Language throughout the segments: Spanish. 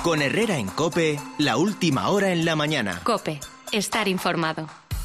Con Herrera en COPE, la última hora en la mañana. COPE, estar informado.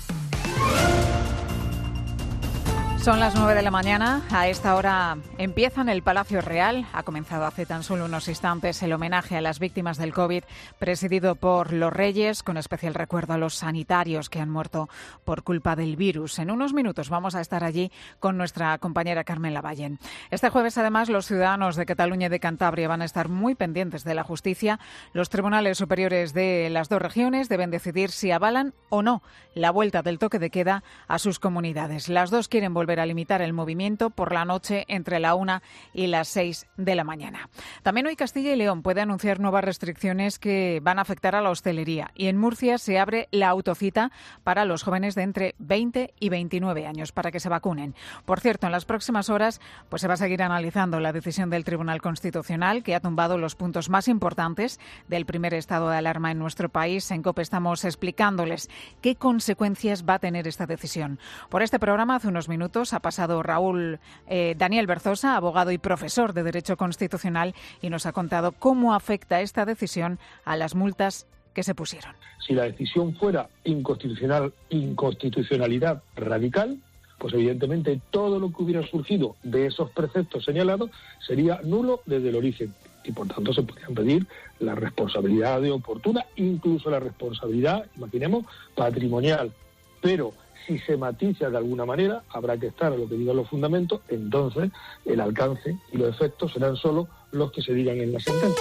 Son las 9 de la mañana. A esta hora empieza en el Palacio Real. Ha comenzado hace tan solo unos instantes el homenaje a las víctimas del COVID, presidido por los Reyes, con especial recuerdo a los sanitarios que han muerto por culpa del virus. En unos minutos vamos a estar allí con nuestra compañera Carmen Lavallen. Este jueves, además, los ciudadanos de Cataluña y de Cantabria van a estar muy pendientes de la justicia. Los tribunales superiores de las dos regiones deben decidir si avalan o no la vuelta del toque de queda a sus comunidades. Las dos quieren volver a limitar el movimiento por la noche entre la 1 y las 6 de la mañana. También hoy Castilla y León puede anunciar nuevas restricciones que van a afectar a la hostelería, y en Murcia se abre la autocita para los jóvenes de entre 20 y 29 años para que se vacunen. Por cierto, en las próximas horas se va a seguir analizando la decisión del Tribunal Constitucional, que ha tumbado los puntos más importantes del primer estado de alarma en nuestro país. En COPE estamos explicándoles qué consecuencias va a tener esta decisión. Por este programa, hace unos minutos, ha pasado Daniel Berzosa, abogado y profesor de Derecho Constitucional, y nos ha contado cómo afecta esta decisión a las multas que se pusieron. Si la decisión fuera inconstitucionalidad radical, pues evidentemente todo lo que hubiera surgido de esos preceptos señalados sería nulo desde el origen, y por tanto se podrían pedir la responsabilidad de oportuna, incluso la responsabilidad, imaginemos, patrimonial. Pero si se matiza de alguna manera, habrá que estar a lo que digan los fundamentos, entonces el alcance y los efectos serán solo los que se digan en la sentencia.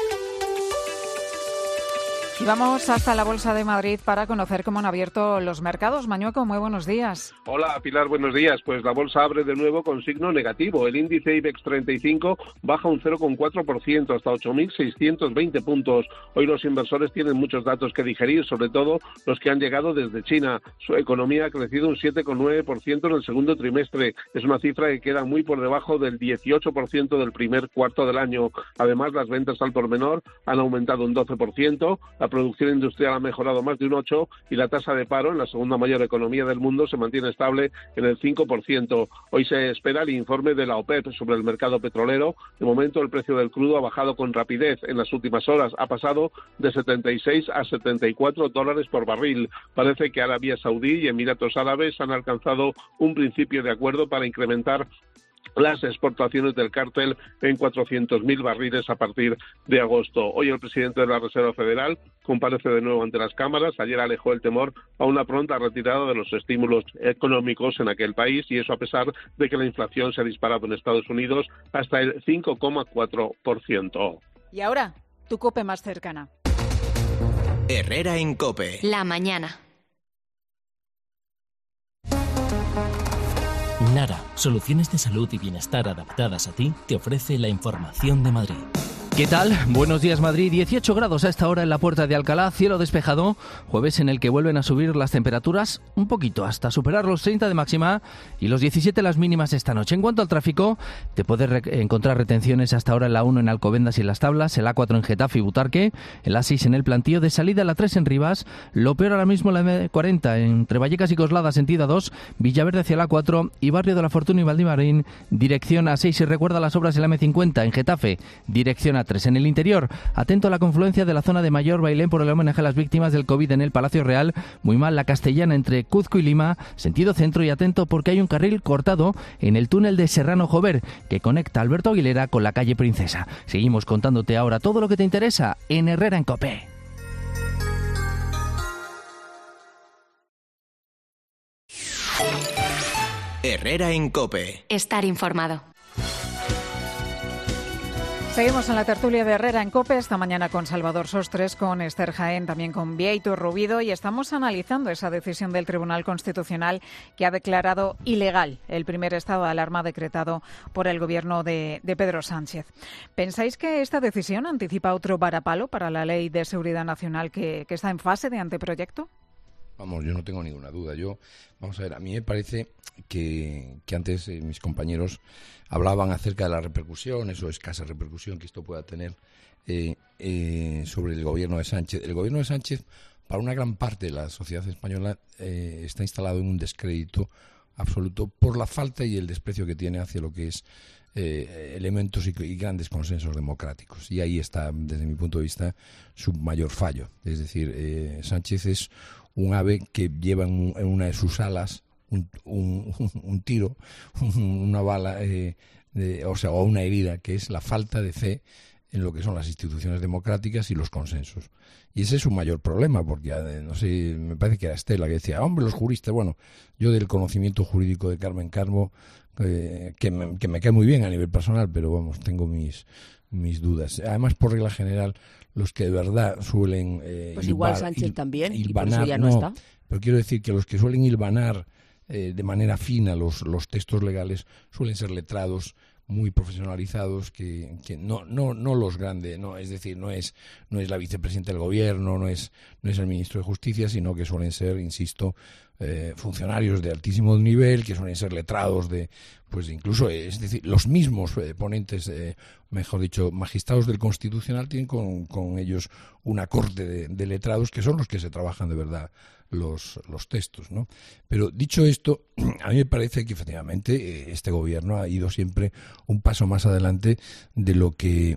Y vamos hasta la Bolsa de Madrid para conocer cómo han abierto los mercados. Mañueco, muy buenos días. Hola, Pilar, buenos días. Pues la bolsa abre de nuevo con signo negativo. El índice IBEX 35 baja un 0,4% hasta 8.620 puntos. Hoy los inversores tienen muchos datos que digerir, sobre todo los que han llegado desde China. Su economía ha crecido un 7,9% en el segundo trimestre. Es una cifra que queda muy por debajo del 18% del primer cuarto del año. Además, las ventas al por menor han aumentado un 12%. La producción industrial ha mejorado más de un 8% y la tasa de paro en la segunda mayor economía del mundo se mantiene estable en el 5%. Hoy se espera el informe de la OPEP sobre el mercado petrolero. De momento el precio del crudo ha bajado con rapidez en las últimas horas. Ha pasado de 76 a 74 dólares por barril. Parece que Arabia Saudí y Emiratos Árabes han alcanzado un principio de acuerdo para incrementar las exportaciones del cártel en 400.000 barriles a partir de agosto. Hoy el presidente de la Reserva Federal comparece de nuevo ante las cámaras. Ayer alejó el temor a una pronta retirada de los estímulos económicos en aquel país, y eso a pesar de que la inflación se ha disparado en Estados Unidos hasta el 5,4%. Y ahora, tu COPE más cercana. Herrera en COPE. La mañana. Nara, soluciones de salud y bienestar adaptadas a ti, te ofrece la información de Madrid. ¿Qué tal? Buenos días, Madrid. 18 grados a esta hora en la Puerta de Alcalá, cielo despejado, jueves en el que vuelven a subir las temperaturas un poquito hasta superar los 30 de máxima y los 17 las mínimas esta noche. En cuanto al tráfico, te puedes encontrar retenciones hasta ahora en la 1 en Alcobendas y en Las Tablas, el A4 en Getafe y Butarque, el A6 en el Plantío, de salida la 3 en Rivas, lo peor ahora mismo la M40 entre Vallecas y Coslada, sentido A2, Villaverde hacia la 4 y Barrio de la Fortuna y Valdimarín, dirección A6. Y recuerda las obras en la M50 en Getafe, dirección A3. En el interior, atento a la confluencia de la zona de Mayor Bailén por el homenaje a las víctimas del COVID en el Palacio Real. Muy mal la Castellana entre Cuzco y Lima, sentido centro, y atento porque hay un carril cortado en el túnel de Serrano Jover que conecta Alberto Aguilera con la calle Princesa. Seguimos contándote ahora todo lo que te interesa en Herrera en COPE. Herrera en COPE. Estar informado. Seguimos en la tertulia de Herrera en COPE, esta mañana con Salvador Sostres, con Esther Jaén, también con Bieito Rubido, y estamos analizando esa decisión del Tribunal Constitucional que ha declarado ilegal el primer estado de alarma decretado por el gobierno de Pedro Sánchez. ¿Pensáis que esta decisión anticipa otro varapalo para la Ley de Seguridad Nacional que está en fase de anteproyecto? Vamos, yo no tengo ninguna duda. Vamos a ver, a mí me parece que antes mis compañeros hablaban acerca de las repercusiones o escasa repercusión que esto pueda tener sobre el gobierno de Sánchez. El gobierno de Sánchez, para una gran parte de la sociedad española, está instalado en un descrédito absoluto por la falta y el desprecio que tiene hacia lo que es elementos y grandes consensos democráticos. Y ahí está, desde mi punto de vista, su mayor fallo. Es decir, Sánchez es un ave que lleva en una de sus alas un tiro, una bala, o una herida, que es la falta de fe en lo que son las instituciones democráticas y los consensos. Y ese es su mayor problema, porque, no sé, me parece que era Estela que decía, hombre, los juristas, bueno, yo del conocimiento jurídico de Carmen Calvo, que me cae muy bien a nivel personal, pero vamos, tengo mis dudas. Además, por regla general, los que de verdad suelen pues igual Sánchez también, hilvanar, y por eso ya no está. Pero quiero decir que los que suelen hilvanar de manera fina los textos legales suelen ser letrados muy profesionalizados, que no los grandes, no, es decir, no es la vicepresidenta del gobierno, no es el ministro de Justicia, sino que suelen ser, insisto, funcionarios de altísimo nivel, que suelen ser letrados pues incluso, es decir, los mismos ponentes, mejor dicho, magistrados del Constitucional tienen con ellos una corte de letrados que son los que se trabajan de verdad los textos, ¿no? Pero dicho esto, a mí me parece que efectivamente este gobierno ha ido siempre un paso más adelante de lo que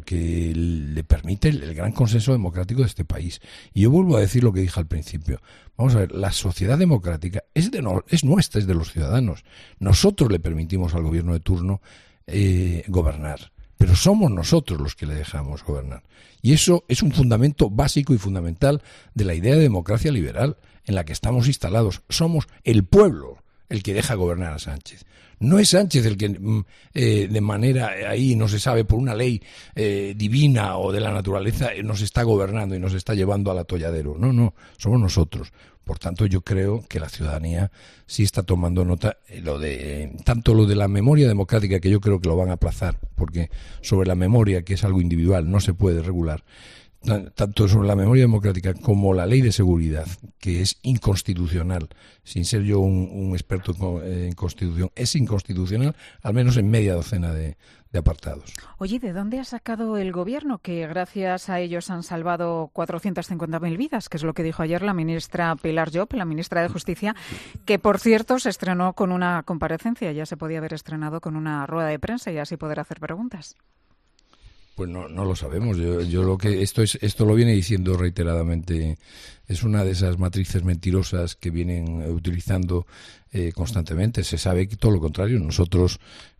le permite el gran consenso democrático de este país. Y yo vuelvo a decir lo que dije al principio. Vamos a ver, la sociedad democrática es nuestra, es de los ciudadanos. Nosotros le permitimos al gobierno de turno gobernar, pero somos nosotros los que le dejamos gobernar. Y eso es un fundamento básico y fundamental de la idea de democracia liberal en la que estamos instalados. Somos el pueblo el que deja gobernar a Sánchez. No es Sánchez el que de manera ahí no se sabe por una ley divina o de la naturaleza nos está gobernando y nos está llevando al atolladero. No, somos nosotros. Por tanto, yo creo que la ciudadanía sí está tomando nota, tanto lo de la memoria democrática, que yo creo que lo van a aplazar, porque sobre la memoria, que es algo individual, no se puede regular, tanto sobre la memoria democrática como la ley de seguridad, que es inconstitucional, sin ser yo un experto en Constitución, es inconstitucional, al menos en media docena de apartados. Oye, ¿de dónde ha sacado el gobierno que gracias a ellos han salvado 450.000 vidas? Que es lo que dijo ayer la ministra Pilar Llop, la ministra de Justicia, que por cierto se estrenó con una comparecencia, ya se podía haber estrenado con una rueda de prensa y así poder hacer preguntas. Pues no lo sabemos. Yo lo que esto lo viene diciendo reiteradamente. Es una de esas matrices mentirosas que vienen utilizando constantemente. Se sabe que todo lo contrario. Nosotros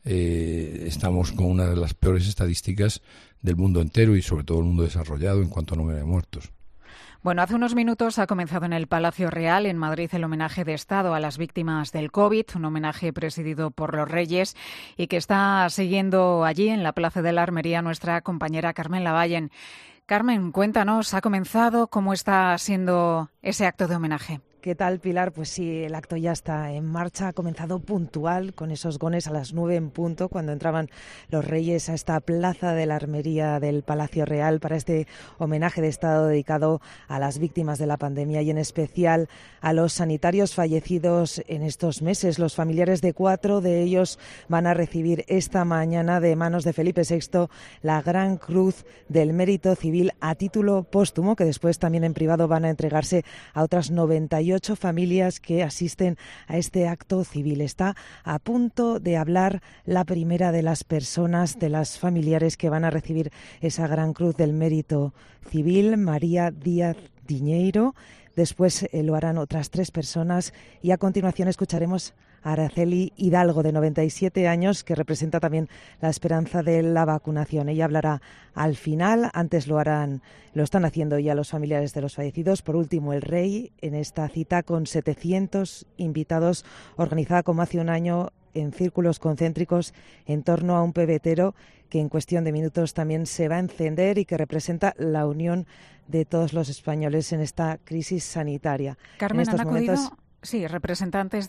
estamos con una de las peores estadísticas del mundo entero y sobre todo el mundo desarrollado en cuanto a número de muertos. Bueno, hace unos minutos ha comenzado en el Palacio Real, en Madrid, el homenaje de Estado a las víctimas del COVID, un homenaje presidido por los Reyes y que está siguiendo allí, en la Plaza de la Armería, nuestra compañera Carmen Lavallen. Carmen, cuéntanos, ¿ha comenzado? ¿Cómo está siendo ese acto de homenaje? ¿Qué tal, Pilar? Pues sí, el acto ya está en marcha, ha comenzado puntual con esos gones a las 9 en punto, cuando entraban los Reyes a esta plaza de la Armería del Palacio Real para este homenaje de Estado dedicado a las víctimas de la pandemia y en especial a los sanitarios fallecidos en estos meses. Los familiares de 4 de ellos van a recibir esta mañana de manos de Felipe VI la Gran Cruz del Mérito Civil a título póstumo, que después también en privado van a entregarse a otras 98 familias que asisten a este acto civil. Está a punto de hablar la primera de las personas, de las familiares que van a recibir esa Gran Cruz del Mérito Civil, María Díaz Diñeiro. Después lo harán otras 3 personas y a continuación escucharemos a Araceli Hidalgo, de 97 años, que representa también la esperanza de la vacunación. Ella hablará al final, antes lo están haciendo ya los familiares de los fallecidos. Por último, el rey, en esta cita con 700 invitados, organizada como hace un año en círculos concéntricos en torno a un pebetero que en cuestión de minutos también se va a encender y que representa la unión de todos los españoles en esta crisis sanitaria. Carmen, ¿han acudido? Sí, representantes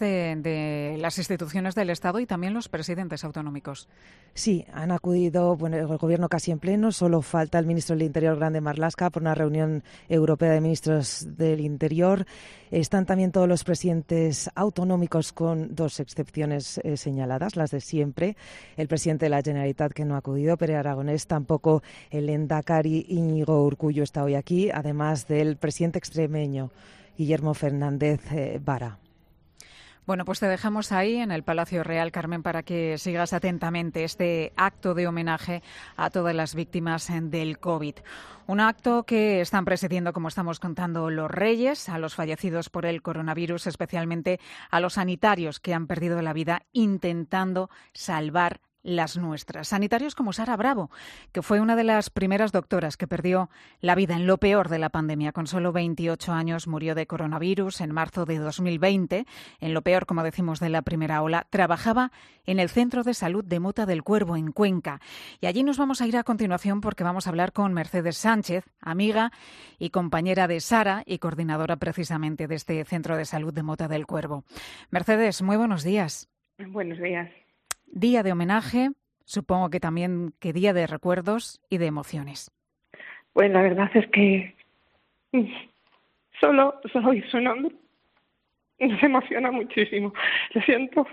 de las instituciones del Estado y también los presidentes autonómicos. Sí, han acudido el gobierno casi en pleno, solo falta el ministro del Interior, Grande Marlaska, por una reunión europea de ministros del Interior. Están también todos los presidentes autonómicos, con 2 excepciones señaladas, las de siempre. El presidente de la Generalitat, que no ha acudido, Pere Aragonés, tampoco el Lehendakari Íñigo Urkullu está hoy aquí, además del presidente extremeño, Guillermo Fernández Vara. Bueno, pues te dejamos ahí en el Palacio Real, Carmen, para que sigas atentamente este acto de homenaje a todas las víctimas del COVID. Un acto que están presidiendo, como estamos contando, los reyes, a los fallecidos por el coronavirus, especialmente a los sanitarios que han perdido la vida intentando salvar las nuestras. Sanitarios como Sara Bravo, que fue una de las primeras doctoras que perdió la vida en lo peor de la pandemia. Con solo 28 años murió de coronavirus en marzo de 2020. En lo peor, como decimos, de la primera ola. Trabajaba en el Centro de Salud de Mota del Cuervo, en Cuenca. Y allí nos vamos a ir a continuación porque vamos a hablar con Mercedes Sánchez, amiga y compañera de Sara y coordinadora precisamente de este Centro de Salud de Mota del Cuervo. Mercedes, muy buenos días. Buenos días. Día de homenaje, supongo que también que día de recuerdos y de emociones. Pues la verdad es que solo oír su nombre nos emociona muchísimo. Lo siento.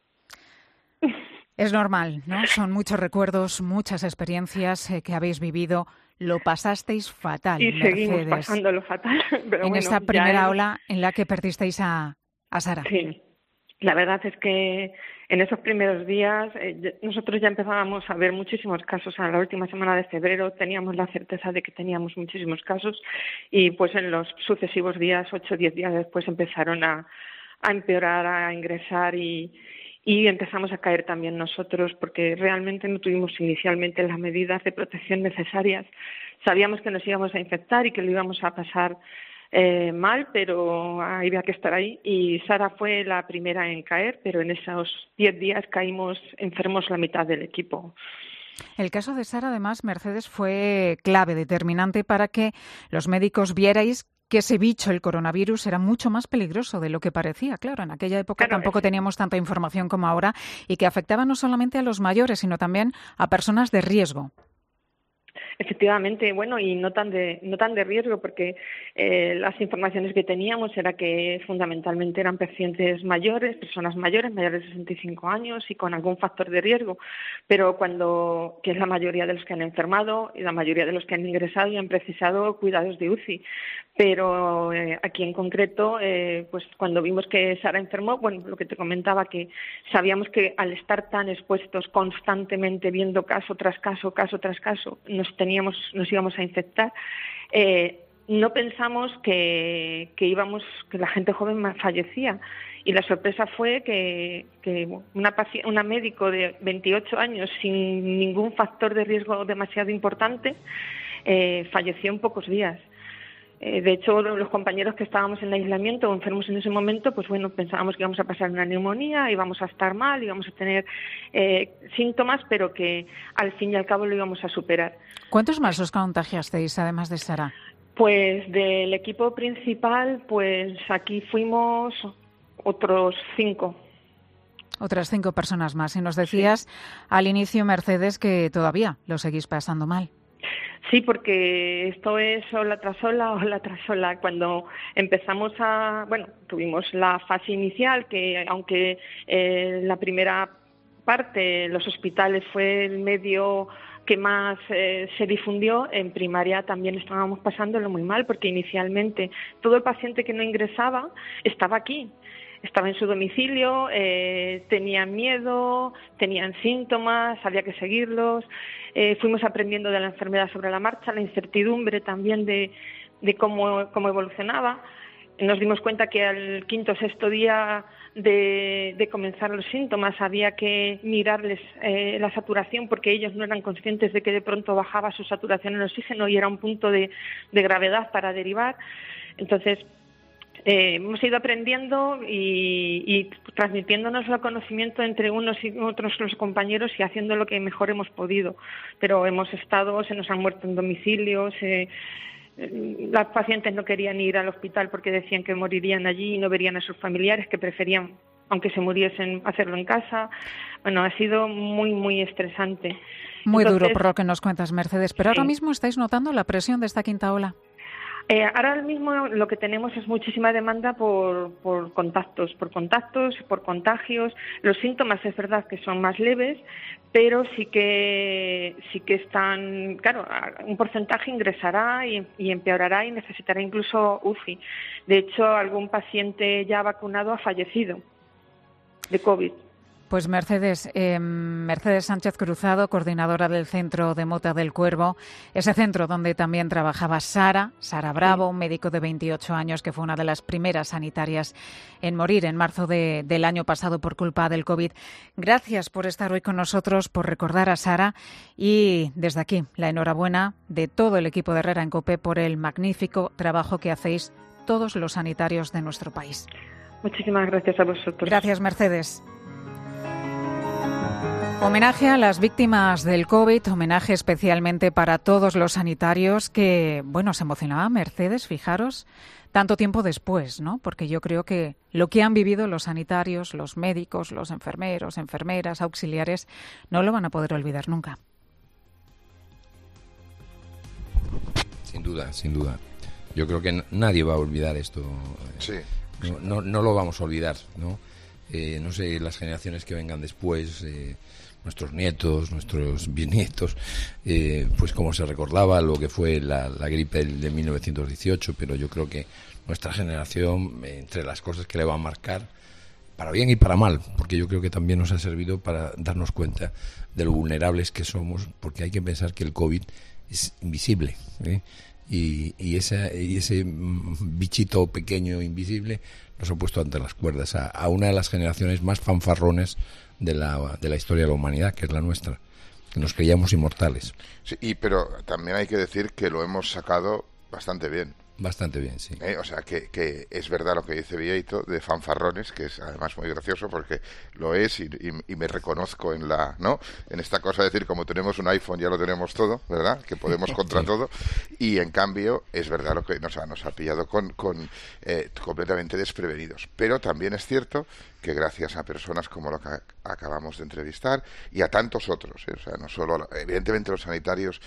Es normal, ¿no? Son muchos recuerdos, muchas experiencias que habéis vivido. Lo pasasteis fatal, y Mercedes, seguimos pasándolo fatal. Pero en esta primera ola en la que perdisteis a Sara. Sí. La verdad es que en esos primeros días nosotros ya empezábamos a ver muchísimos casos. A la última semana de febrero teníamos la certeza de que teníamos muchísimos casos y pues en los sucesivos días, 8 o 10 días después, empezaron a empeorar, a ingresar y empezamos a caer también nosotros porque realmente no tuvimos inicialmente las medidas de protección necesarias. Sabíamos que nos íbamos a infectar y que lo íbamos a pasar mal, pero había que estar ahí y Sara fue la primera en caer, pero en esos 10 días caímos enfermos la mitad del equipo. El caso de Sara, además, Mercedes, fue clave, determinante para que los médicos vierais que ese bicho, el coronavirus, era mucho más peligroso de lo que parecía. Claro, en aquella época tampoco teníamos tanta información como ahora y que afectaba no solamente a los mayores, sino también a personas de riesgo. Efectivamente, bueno, y no tan de riesgo, porque las informaciones que teníamos era que fundamentalmente eran pacientes mayores, personas mayores de 65 años y con algún factor de riesgo, pero que es la mayoría de los que han enfermado y la mayoría de los que han ingresado y han precisado cuidados de UCI. Pero aquí en concreto, pues cuando vimos que Sara enfermó, bueno, lo que te comentaba, que sabíamos que al estar tan expuestos constantemente viendo caso tras caso, nos íbamos a infectar. No pensamos que la gente joven fallecía y la sorpresa fue que una médico de 28 años sin ningún factor de riesgo demasiado importante falleció en pocos días. De hecho, los compañeros que estábamos en aislamiento o enfermos en ese momento, pues bueno, pensábamos que íbamos a pasar una neumonía, íbamos a estar mal, íbamos a tener síntomas, pero que al fin y al cabo lo íbamos a superar. ¿Cuántos más os contagiasteis, además de Sara? Pues del equipo principal, pues aquí fuimos otros 5. Otras 5 personas más. Y nos decías al inicio, Mercedes, que todavía lo seguís pasando mal. Sí, porque esto es ola tras ola. Cuando empezamos tuvimos la fase inicial, que aunque la primera parte, los hospitales, fue el medio que más se difundió, en primaria también estábamos pasándolo muy mal, porque inicialmente todo el paciente que no ingresaba estaba aquí. Estaba en su domicilio, tenían miedo, tenían síntomas, había que seguirlos. Fuimos aprendiendo de la enfermedad sobre la marcha, la incertidumbre también de cómo evolucionaba. Nos dimos cuenta que al 5º o 6º día de comenzar los síntomas había que mirarles la saturación, porque ellos no eran conscientes de que de pronto bajaba su saturación en oxígeno y era un punto de gravedad para derivar. Entonces, hemos ido aprendiendo y transmitiéndonos el conocimiento entre unos y otros los compañeros y haciendo lo que mejor hemos podido. Pero se nos han muerto en domicilios, las pacientes no querían ir al hospital porque decían que morirían allí y no verían a sus familiares, que preferían, aunque se muriesen, hacerlo en casa. Bueno, ha sido muy, muy estresante. Muy duro por lo que nos cuentas, Mercedes. Pero ahora mismo estáis notando la presión de esta quinta ola. Ahora mismo lo que tenemos es muchísima demanda por contactos, por contagios. Los síntomas es verdad que son más leves, pero sí que están, claro, un porcentaje ingresará y empeorará y necesitará incluso UCI. De hecho, algún paciente ya vacunado ha fallecido. COVID. Pues Mercedes Sánchez Cruzado, coordinadora del Centro de Mota del Cuervo, ese centro donde también trabajaba Sara Bravo, un médico de 28 años que fue una de las primeras sanitarias en morir en marzo del año pasado por culpa del COVID. Gracias por estar hoy con nosotros, por recordar a Sara y desde aquí la enhorabuena de todo el equipo de Herrera en COPE por el magnífico trabajo que hacéis todos los sanitarios de nuestro país. Muchísimas gracias a vosotros. Gracias, Mercedes. Homenaje a las víctimas del COVID, homenaje especialmente para todos los sanitarios que, se emocionaba Mercedes, fijaros, tanto tiempo después, ¿no? Porque yo creo que lo que han vivido los sanitarios, los médicos, los enfermeros, enfermeras, auxiliares, no lo van a poder olvidar nunca. Sin duda, sin duda. Yo creo que nadie va a olvidar esto. Sí. No lo vamos a olvidar, ¿no? No sé, las generaciones que vengan después, nuestros nietos, nuestros bisnietos, pues cómo se recordaba lo que fue la gripe de 1918, pero yo creo que nuestra generación, entre las cosas que le va a marcar, para bien y para mal, porque yo creo que también nos ha servido para darnos cuenta de lo vulnerables que somos, porque hay que pensar que el COVID es invisible, y ese bichito pequeño invisible nos ha puesto ante las cuerdas a una de las generaciones más fanfarrones de la historia de la humanidad, que es la nuestra, que nos creíamos inmortales. Sí, pero también hay que decir que lo hemos sacado bastante bien. Bastante bien, sí. O sea, que es verdad lo que dice Vieito de fanfarrones, que es además muy gracioso porque lo es y me reconozco en esta cosa de decir, como tenemos un iPhone ya lo tenemos todo, ¿verdad? Que podemos contra todo, y en cambio es verdad lo que nos ha pillado completamente desprevenidos. Pero también es cierto que gracias a personas como lo que acabamos de entrevistar y a tantos otros, o sea, no solo, evidentemente los sanitarios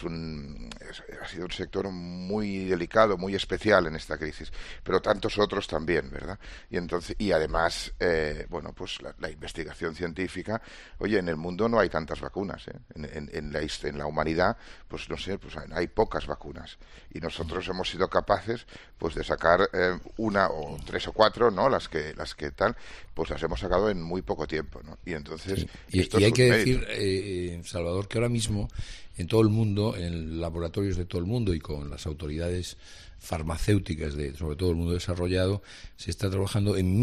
ha sido un sector muy delicado, muy especial en esta crisis, pero tantos otros también, ¿verdad? Y además, pues la investigación científica, oye, en el mundo no hay tantas vacunas, en la humanidad, pues no sé, pues hay pocas vacunas, y nosotros hemos sido capaces, pues de sacar una o tres o cuatro, ¿no? Las que tal, pues las hemos sacado en muy poco tiempo, ¿no? Y entonces y hay que decir, Salvador, que ahora mismo en todo el mundo, en laboratorios de todo el mundo y con las autoridades farmacéuticas de sobre todo el mundo desarrollado, se está trabajando en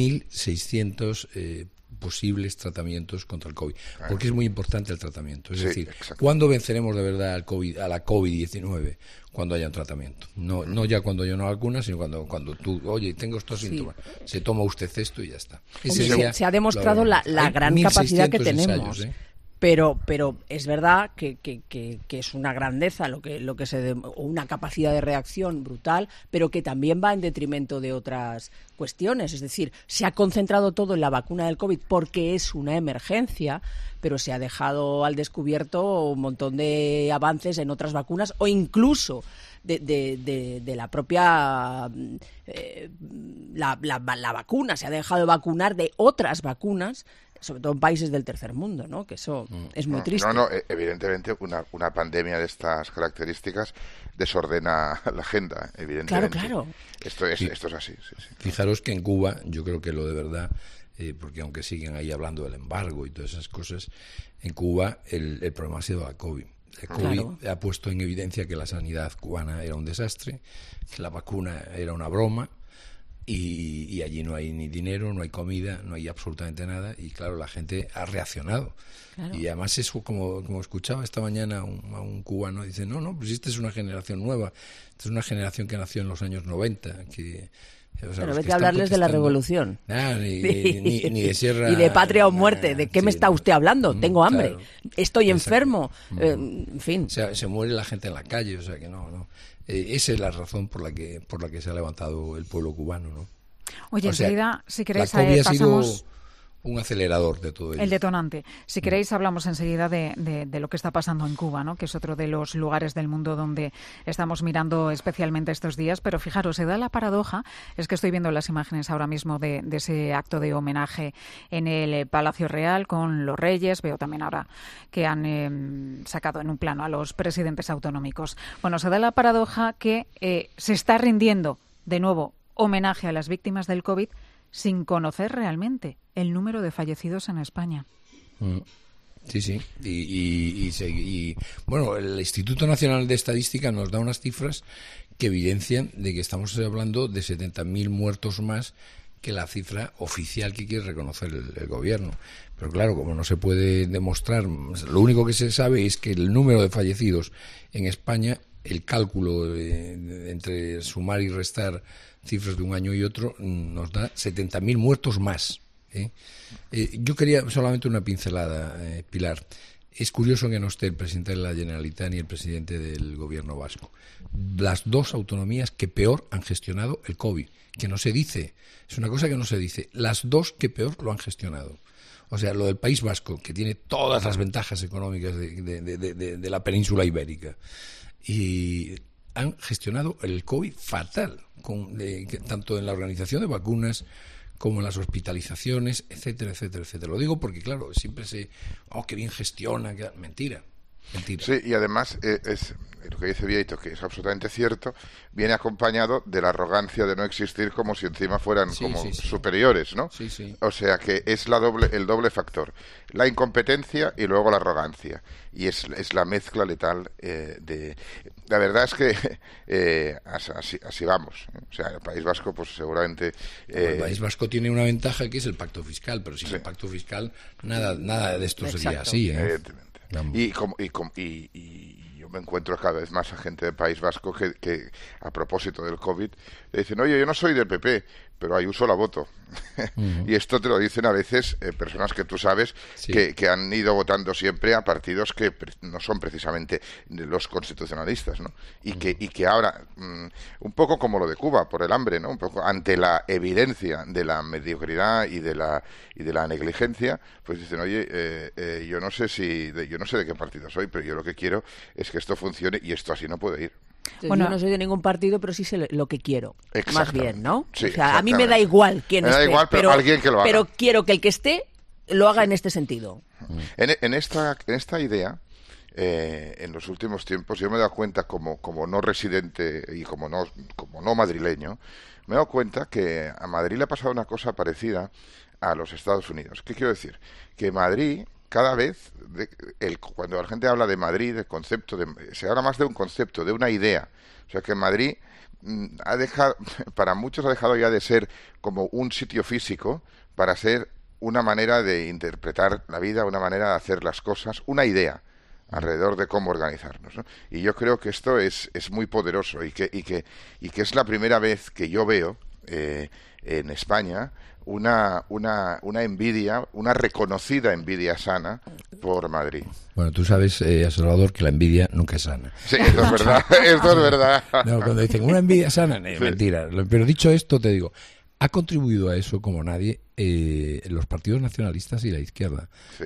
1.600 posibles tratamientos contra el COVID, porque es muy importante el tratamiento. Es decir, ¿cuándo venceremos de verdad a la COVID-19? Cuando haya un tratamiento. No ya cuando haya una vacuna, sino cuando tú, oye, tengo estos síntomas, se toma usted esto y ya está. Se ha demostrado la gran capacidad que tenemos. Ensayos, Pero es verdad que es una grandeza o una capacidad de reacción brutal, pero que también va en detrimento de otras cuestiones. Es decir, se ha concentrado todo en la vacuna del COVID porque es una emergencia, pero se ha dejado al descubierto un montón de avances en otras vacunas o incluso de la propia la vacuna. Se ha dejado de vacunar de otras vacunas, sobre todo en países del tercer mundo, ¿no? Que eso es muy triste. Evidentemente una pandemia de estas características desordena la agenda, evidentemente. Claro. Esto es así. Sí. Fijaros que en Cuba, yo creo que lo de verdad, porque aunque siguen ahí hablando del embargo y todas esas cosas, en Cuba el problema ha sido la COVID. El COVID ha puesto en evidencia que la sanidad cubana era un desastre, que la vacuna era una broma, y allí no hay ni dinero, no hay comida, no hay absolutamente nada, y claro, la gente ha reaccionado. Claro. Y además eso, como escuchaba esta mañana a un cubano, dice, pues esta es una generación nueva, esta es una generación que nació en los años 90, pero vete a hablarles de la revolución. Ni de Sierra... Y de patria o muerte. ¿De qué me está usted hablando? Tengo hambre. Claro. Estoy enfermo. En fin. O sea, se muere la gente en la calle. O sea que no. Esa es la razón por la que se ha levantado el pueblo cubano, ¿no? Oye, enseguida, si queréis, la COVID pasamos... ha sido un acelerador de todo ello. El detonante. Si queréis, hablamos enseguida de lo que está pasando en Cuba, ¿no? Que es otro de los lugares del mundo donde estamos mirando especialmente estos días. Pero fijaros, se da la paradoja, es que estoy viendo las imágenes ahora mismo de ese acto de homenaje en el Palacio Real con los reyes. Veo también ahora que han sacado en un plano a los presidentes autonómicos. Bueno, se da la paradoja que se está rindiendo de nuevo homenaje a las víctimas del COVID sin conocer realmente el número de fallecidos en España. Sí. Y bueno, el Instituto Nacional de Estadística nos da unas cifras que evidencian de que estamos hablando de 70.000 muertos más que la cifra oficial que quiere reconocer el gobierno. Pero claro, como no se puede demostrar, lo único que se sabe es que el número de fallecidos en España, el cálculo entre sumar y restar cifras de un año y otro, nos da 70.000 muertos más. Yo quería solamente una pincelada, Pilar. Es curioso que no esté el presidente de la Generalitat ni el presidente del gobierno vasco. Las dos autonomías que peor han gestionado el COVID, que no se dice, es una cosa que no se dice, las dos que peor lo han gestionado. O sea, lo del País Vasco, que tiene todas las ventajas económicas de la península ibérica, y han gestionado el COVID fatal, tanto en la organización de vacunas como en las hospitalizaciones, etcétera, etcétera, etcétera. Lo digo porque, claro, siempre qué bien gestiona, mentira. Sí, y además es lo que dice Vieito, que es absolutamente cierto, viene acompañado de la arrogancia de no existir como si encima fueran superiores, ¿no? Sí. O sea que es el doble factor, la incompetencia y luego la arrogancia, y es la mezcla letal la verdad es que así vamos, ¿eh? O sea, el País Vasco pues seguramente el País Vasco tiene una ventaja que es el pacto fiscal, pero sin el pacto fiscal nada de esto sería así, ¿eh? Y yo me encuentro cada vez más a gente del País Vasco que a propósito del COVID le dicen, oye, yo no soy del PP, pero Ayuso la voto. Y esto te lo dicen a veces personas que tú sabes que han ido votando siempre a partidos que no son precisamente los constitucionalistas, ¿no? Y que ahora, un poco como lo de Cuba, por el hambre, ¿no? Un poco ante la evidencia de la mediocridad y de la negligencia, pues dicen, oye, yo no sé de qué partido soy, pero yo lo que quiero es que esto funcione y esto así no puede ir. Bueno, yo no soy de ningún partido, pero sí sé lo que quiero, más bien, ¿no? Sí, o sea, a mí me da igual quién esté, pero alguien que lo haga. Pero quiero que el que esté lo haga en este sentido. En esta idea, en los últimos tiempos, yo me he dado cuenta como no residente y como no madrileño, me he dado cuenta que a Madrid le ha pasado una cosa parecida a los Estados Unidos. ¿Qué quiero decir? Que Madrid cada vez, cuando la gente habla de Madrid, se habla más de un concepto, de una idea. O sea que Madrid para muchos ha dejado ya de ser como un sitio físico para ser una manera de interpretar la vida, una manera de hacer las cosas, una idea alrededor de cómo organizarnos, ¿no? Y yo creo que esto es muy poderoso y que es la primera vez que yo veo en España una envidia, una reconocida envidia sana por Madrid. Bueno, tú sabes, Salvador, que la envidia nunca es sana. Sí, esto es verdad, esto es verdad. No, cuando dicen una envidia sana, mentira. Pero dicho esto, te digo, ha contribuido a eso como nadie los partidos nacionalistas y la izquierda. Sí.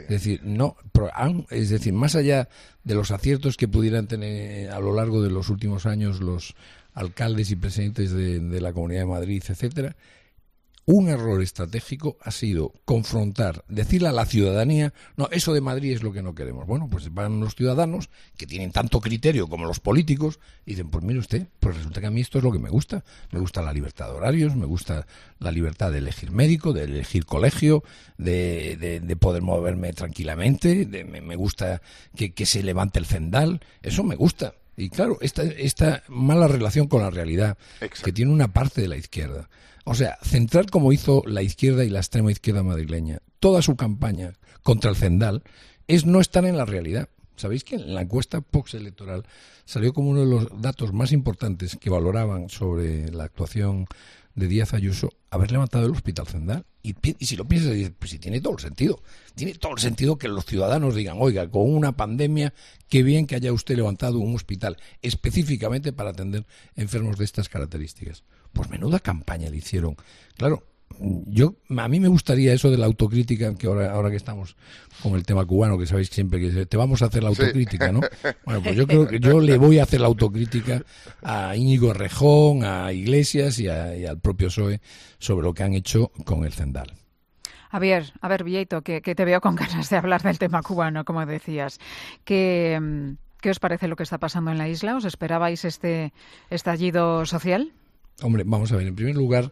Es decir, más allá de los aciertos que pudieran tener a lo largo de los últimos años los alcaldes y presidentes de la Comunidad de Madrid, etcétera, un error estratégico ha sido confrontar, decirle a la ciudadanía, no, eso de Madrid es lo que no queremos. Bueno, pues van los ciudadanos que tienen tanto criterio como los políticos y dicen, pues mire usted, pues resulta que a mí esto es lo que me gusta la libertad de horarios, me gusta la libertad de elegir médico, de elegir colegio, de poder moverme tranquilamente, me gusta que se levante el cendal, eso me gusta. Y claro, esta mala relación con la realidad que tiene una parte de la izquierda. O sea, centrar como hizo la izquierda y la extrema izquierda madrileña toda su campaña contra el cendal es no estar en la realidad. ¿Sabéis que en la encuesta postelectoral salió como uno de los datos más importantes que valoraban sobre la actuación de Díaz Ayuso haber levantado el Hospital Cendal? Y si lo piensas, pues sí, tiene todo el sentido. Tiene todo el sentido que los ciudadanos digan, oiga, con una pandemia, qué bien que haya usted levantado un hospital específicamente para atender enfermos de estas características. Pues menuda campaña le hicieron. Claro, a mí me gustaría eso de la autocrítica, que ahora que estamos con el tema cubano, que sabéis siempre que te vamos a hacer la autocrítica, ¿no? Bueno, pues yo creo que yo le voy a hacer la autocrítica a Íñigo Errejón, a Iglesias y al propio PSOE sobre lo que han hecho con el cendal. A ver, Vieito, que te veo con ganas de hablar del tema cubano, como decías. ¿Qué os parece lo que está pasando en la isla? ¿Os esperabais este estallido social? Hombre, vamos a ver, en primer lugar,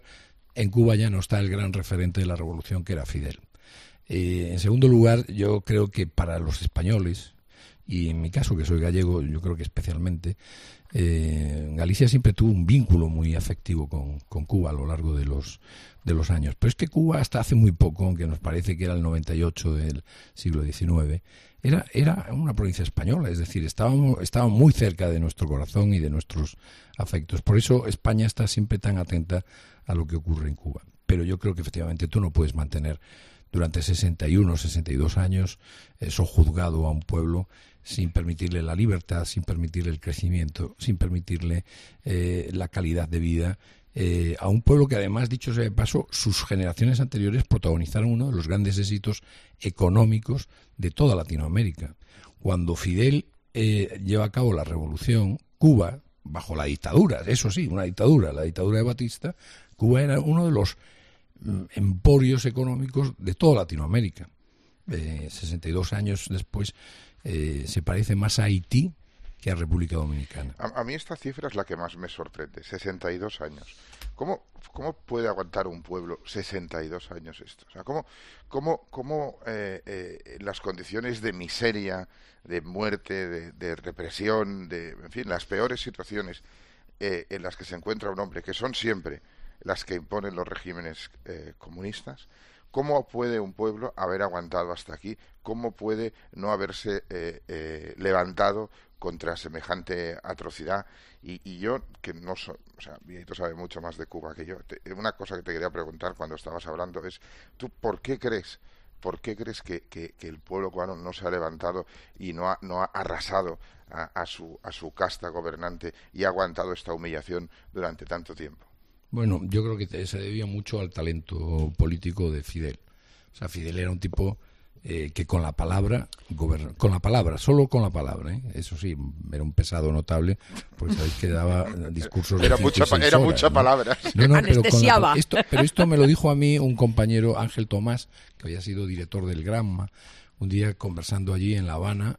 en Cuba ya no está el gran referente de la revolución que era Fidel. En segundo lugar, yo creo que para los españoles, y en mi caso que soy gallego, yo creo que especialmente, Galicia siempre tuvo un vínculo muy afectivo con Cuba a lo largo de los años. Pero es que Cuba hasta hace muy poco, aunque nos parece que era el 98 del siglo XIX, era una provincia española, es decir, estaba muy cerca de nuestro corazón y de nuestros afectos. Por eso España está siempre tan atenta a lo que ocurre en Cuba. Pero yo creo que efectivamente tú no puedes mantener durante 61 o 62 años sojuzgado a un pueblo sin permitirle la libertad, sin permitirle el crecimiento, sin permitirle la calidad de vida, a un pueblo que además, dicho sea de paso, sus generaciones anteriores protagonizaron uno de los grandes éxitos económicos de toda Latinoamérica. Cuando Fidel lleva a cabo la revolución, Cuba, bajo la dictadura, eso sí, una dictadura, la dictadura de Batista, Cuba era uno de los emporios económicos de toda Latinoamérica. 62 años después se parece más a Haití que a República Dominicana. A mí esta cifra es la que más me sorprende, 62 años. ¿Cómo puede aguantar un pueblo 62 años esto? O sea, ¿cómo las condiciones de miseria, de muerte, de represión, en fin, las peores situaciones en las que se encuentra un hombre, que son siempre las que imponen los regímenes comunistas? ¿Cómo puede un pueblo haber aguantado hasta aquí? ¿Cómo puede no haberse levantado contra semejante atrocidad? Y yo, que no soy, o sea, Vieito sabe mucho más de Cuba que yo, una cosa que te quería preguntar cuando estabas hablando es, ¿tú por qué crees que el pueblo cubano no se ha levantado y no ha arrasado a su casta gobernante y ha aguantado esta humillación durante tanto tiempo? Bueno, yo creo que se debía mucho al talento político de Fidel. O sea, Fidel era un tipo que con la palabra, solo con la palabra, eso sí, era un pesado notable, porque sabéis que daba discursos de 36 horas, era mucha palabra. No, anestesiaba. Pero esto me lo dijo a mí un compañero, Ángel Tomás, que había sido director del Granma, un día conversando allí en La Habana.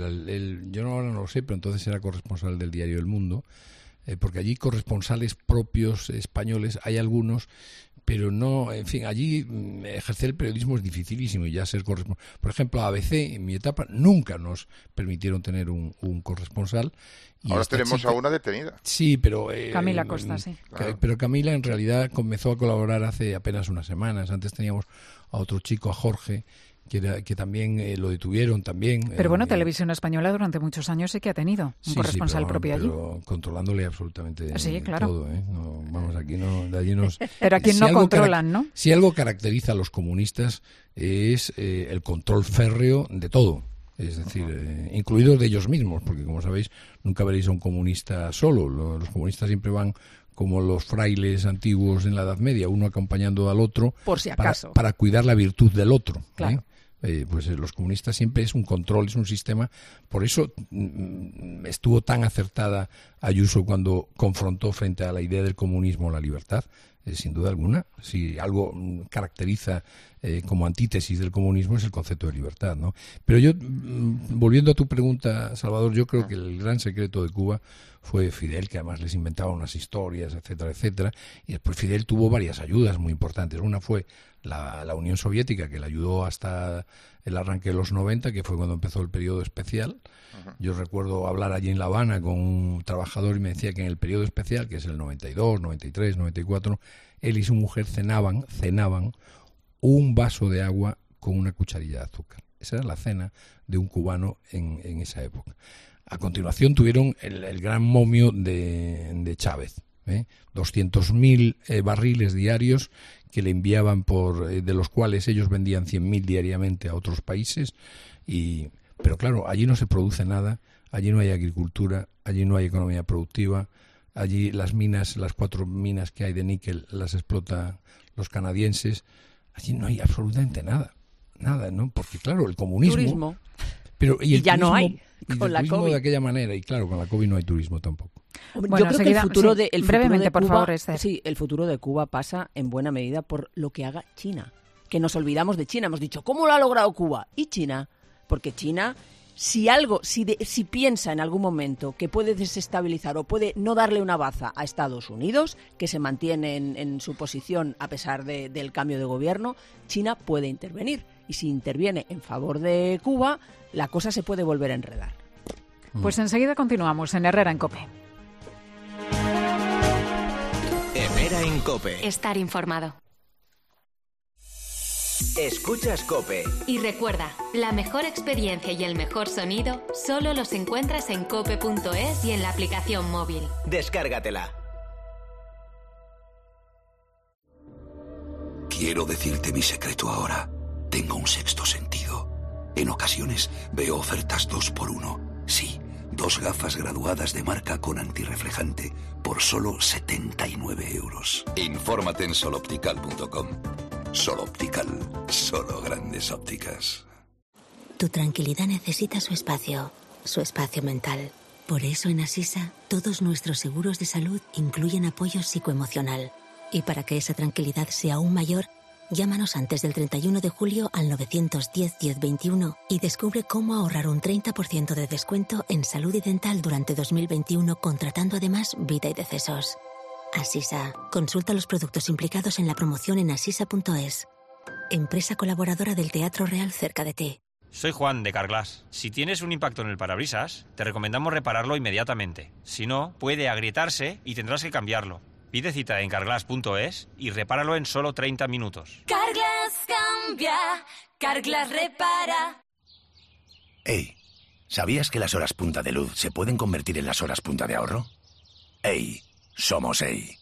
Yo ahora no lo sé, pero entonces era corresponsal del diario El Mundo, porque allí corresponsales propios españoles hay algunos, pero no, en fin, allí ejercer el periodismo es dificilísimo y ya ser corresponsal. Por ejemplo, ABC, en mi etapa, nunca nos permitieron tener un corresponsal. Y ahora tenemos a una detenida. Sí, pero... Camila Costa, sí. Claro. Pero Camila en realidad comenzó a colaborar hace apenas unas semanas. Antes teníamos a otro chico, a Jorge, que también lo detuvieron también. Pero bueno, Televisión Española durante muchos años sí que ha tenido un corresponsal propio allí. Pero controlándole absolutamente sí, claro. todo. No, vamos, aquí no, de allí nos... Pero aquí no controlan, ¿no? Si algo caracteriza a los comunistas es el control férreo de todo. Es decir, incluidos de ellos mismos, porque como sabéis, nunca veréis a un comunista solo. Los comunistas siempre van como los frailes antiguos en la Edad Media, uno acompañando al otro por si acaso, para cuidar la virtud del otro. Claro. Pues los comunistas siempre es un control, es un sistema. Por eso estuvo tan acertada Ayuso cuando confrontó frente a la idea del comunismo la libertad. Sin duda alguna, si algo caracteriza como antítesis del comunismo es el concepto de libertad, ¿no? Pero yo, volviendo a tu pregunta, Salvador, yo creo que el gran secreto de Cuba fue Fidel, que además les inventaba unas historias, etcétera, etcétera, y después Fidel tuvo varias ayudas muy importantes. Una fue la Unión Soviética, que le ayudó hasta el arranque de los 90, que fue cuando empezó el periodo especial. Yo recuerdo hablar allí en La Habana con un trabajador y me decía que en el periodo especial, que es el 92, 93, 94, él y su mujer cenaban un vaso de agua con una cucharilla de azúcar. Esa era la cena de un cubano en esa época. A continuación tuvieron el gran momio de Chávez, 200.000 barriles diarios que le enviaban de los cuales ellos vendían 100.000 diariamente a otros países. Pero claro, allí no se produce nada, allí no hay agricultura, allí no hay economía productiva, allí las 4 minas que hay de níquel las explotan los canadienses, allí no hay absolutamente nada, ¿no? Porque claro, el comunismo... Turismo. Pero, y ya turismo, no hay, con la turismo COVID. De aquella manera, y claro, con la COVID no hay turismo tampoco. Bueno, yo creo que el futuro de Cuba, el futuro de Cuba pasa en buena medida por lo que haga China. Que nos olvidamos de China. Hemos dicho, ¿cómo lo ha logrado Cuba? ¿Y China? Porque China si piensa en algún momento que puede desestabilizar o puede no darle una baza a Estados Unidos, que se mantiene en su posición a pesar del cambio de gobierno, China puede intervenir. Y si interviene en favor de Cuba, la cosa se puede volver a enredar. Pues enseguida continuamos en Herrera en COPE. Herrera en COPE. Estar informado. Escuchas COPE. Y recuerda, la mejor experiencia y el mejor sonido solo los encuentras en cope.es y en la aplicación móvil. Descárgatela. Quiero decirte mi secreto ahora. Tengo un sexto sentido. En ocasiones veo ofertas 2x1. Sí, 2 gafas graduadas de marca con antirreflejante por solo 79 €. Infórmate en soloptical.com. Soloptical, solo grandes ópticas. Tu tranquilidad necesita su espacio mental. Por eso en Asisa, todos nuestros seguros de salud incluyen apoyo psicoemocional. Y para que esa tranquilidad sea aún mayor, llámanos antes del 31 de julio al 910-1021 y descubre cómo ahorrar un 30% de descuento en salud y dental durante 2021, contratando además vida y decesos. Asisa. Consulta los productos implicados en la promoción en asisa.es. Empresa colaboradora del Teatro Real cerca de ti. Soy Juan de Carglass. Si tienes un impacto en el parabrisas, te recomendamos repararlo inmediatamente. Si no, puede agrietarse y tendrás que cambiarlo. Pide cita en carglass.es y repáralo en solo 30 minutos. Carglass cambia, Carglass repara. Hey, ¿sabías que las horas punta de luz se pueden convertir en las horas punta de ahorro? Hey, somos EI.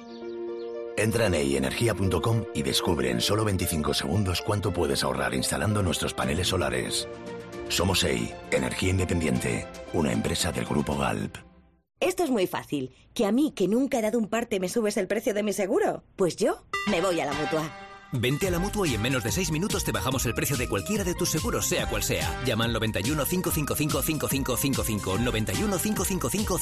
Entra en eienergia.com y descubre en solo 25 segundos cuánto puedes ahorrar instalando nuestros paneles solares. Somos EI, Energía Independiente, una empresa del Grupo Galp. Esto es muy fácil. ¿Que a mí, que nunca he dado un parte, me subes el precio de mi seguro? Pues yo me voy a la Mutua. Vente a la Mutua y en menos de 6 minutos te bajamos el precio de cualquiera de tus seguros, sea cual sea. Llama al 91 555 5555. 91 555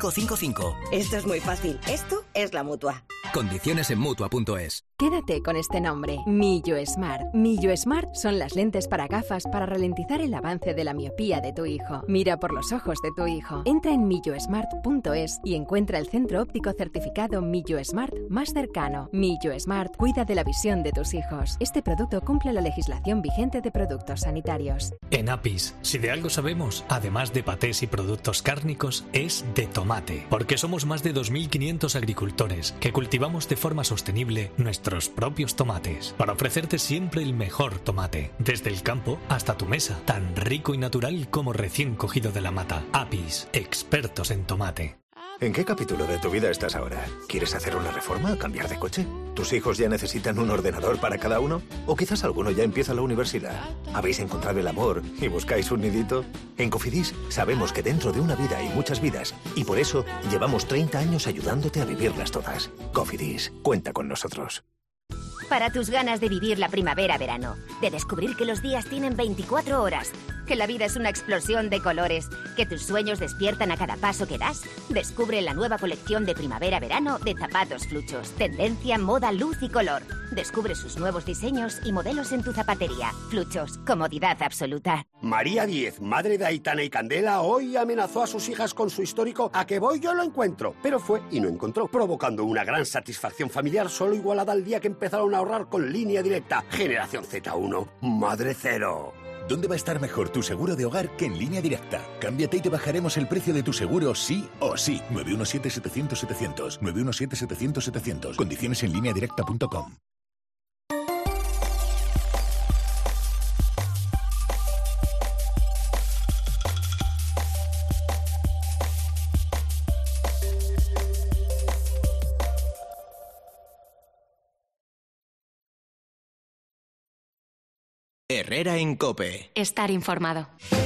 5555. Esto es muy fácil. Esto es la Mutua. Condiciones en Mutua.es. Quédate con este nombre, Millo Smart. Millo Smart son las lentes para gafas para ralentizar el avance de la miopía de tu hijo. Mira por los ojos de tu hijo. Entra en millosmart.es y encuentra el centro óptico certificado Millo Smart más cercano. Millo Smart cuida de la visión de tus hijos. Este producto cumple la legislación vigente de productos sanitarios. En Apis, si de algo sabemos, además de patés y productos cárnicos, es de tomate. Porque somos más de 2.500 agricultores que cultivamos de forma sostenible nuestros propios tomates, para ofrecerte siempre el mejor tomate, desde el campo hasta tu mesa, tan rico y natural como recién cogido de la mata. Apis, expertos en tomate. ¿En qué capítulo de tu vida estás ahora? ¿Quieres hacer una reforma o cambiar de coche? ¿Tus hijos ya necesitan un ordenador para cada uno? ¿O quizás alguno ya empieza la universidad? ¿Habéis encontrado el amor y buscáis un nidito? En Cofidis sabemos que dentro de una vida hay muchas vidas y por eso llevamos 30 años ayudándote a vivirlas todas. Cofidis, cuenta con nosotros. Para tus ganas de vivir la primavera-verano, de descubrir que los días tienen 24 horas, que la vida es una explosión de colores, que tus sueños despiertan a cada paso que das, descubre la nueva colección de primavera-verano de zapatos Fluchos. Tendencia, moda, luz y color. Descubre sus nuevos diseños y modelos en tu zapatería. Fluchos, comodidad absoluta. María Díez, madre de Aitana y Candela, hoy amenazó a sus hijas con su histórico "a que voy yo lo encuentro", pero fue y no encontró, provocando una gran satisfacción familiar solo igualada al día que empezaron a ahorrar con Línea Directa. Generación Z1, madre cero. ¿Dónde va a estar mejor tu seguro de hogar que en Línea Directa? Cámbiate y te bajaremos el precio de tu seguro sí o sí. 917-700-700. 917-700-700. Condiciones en lineadirecta.com. Herrera en COPE. Estar informado.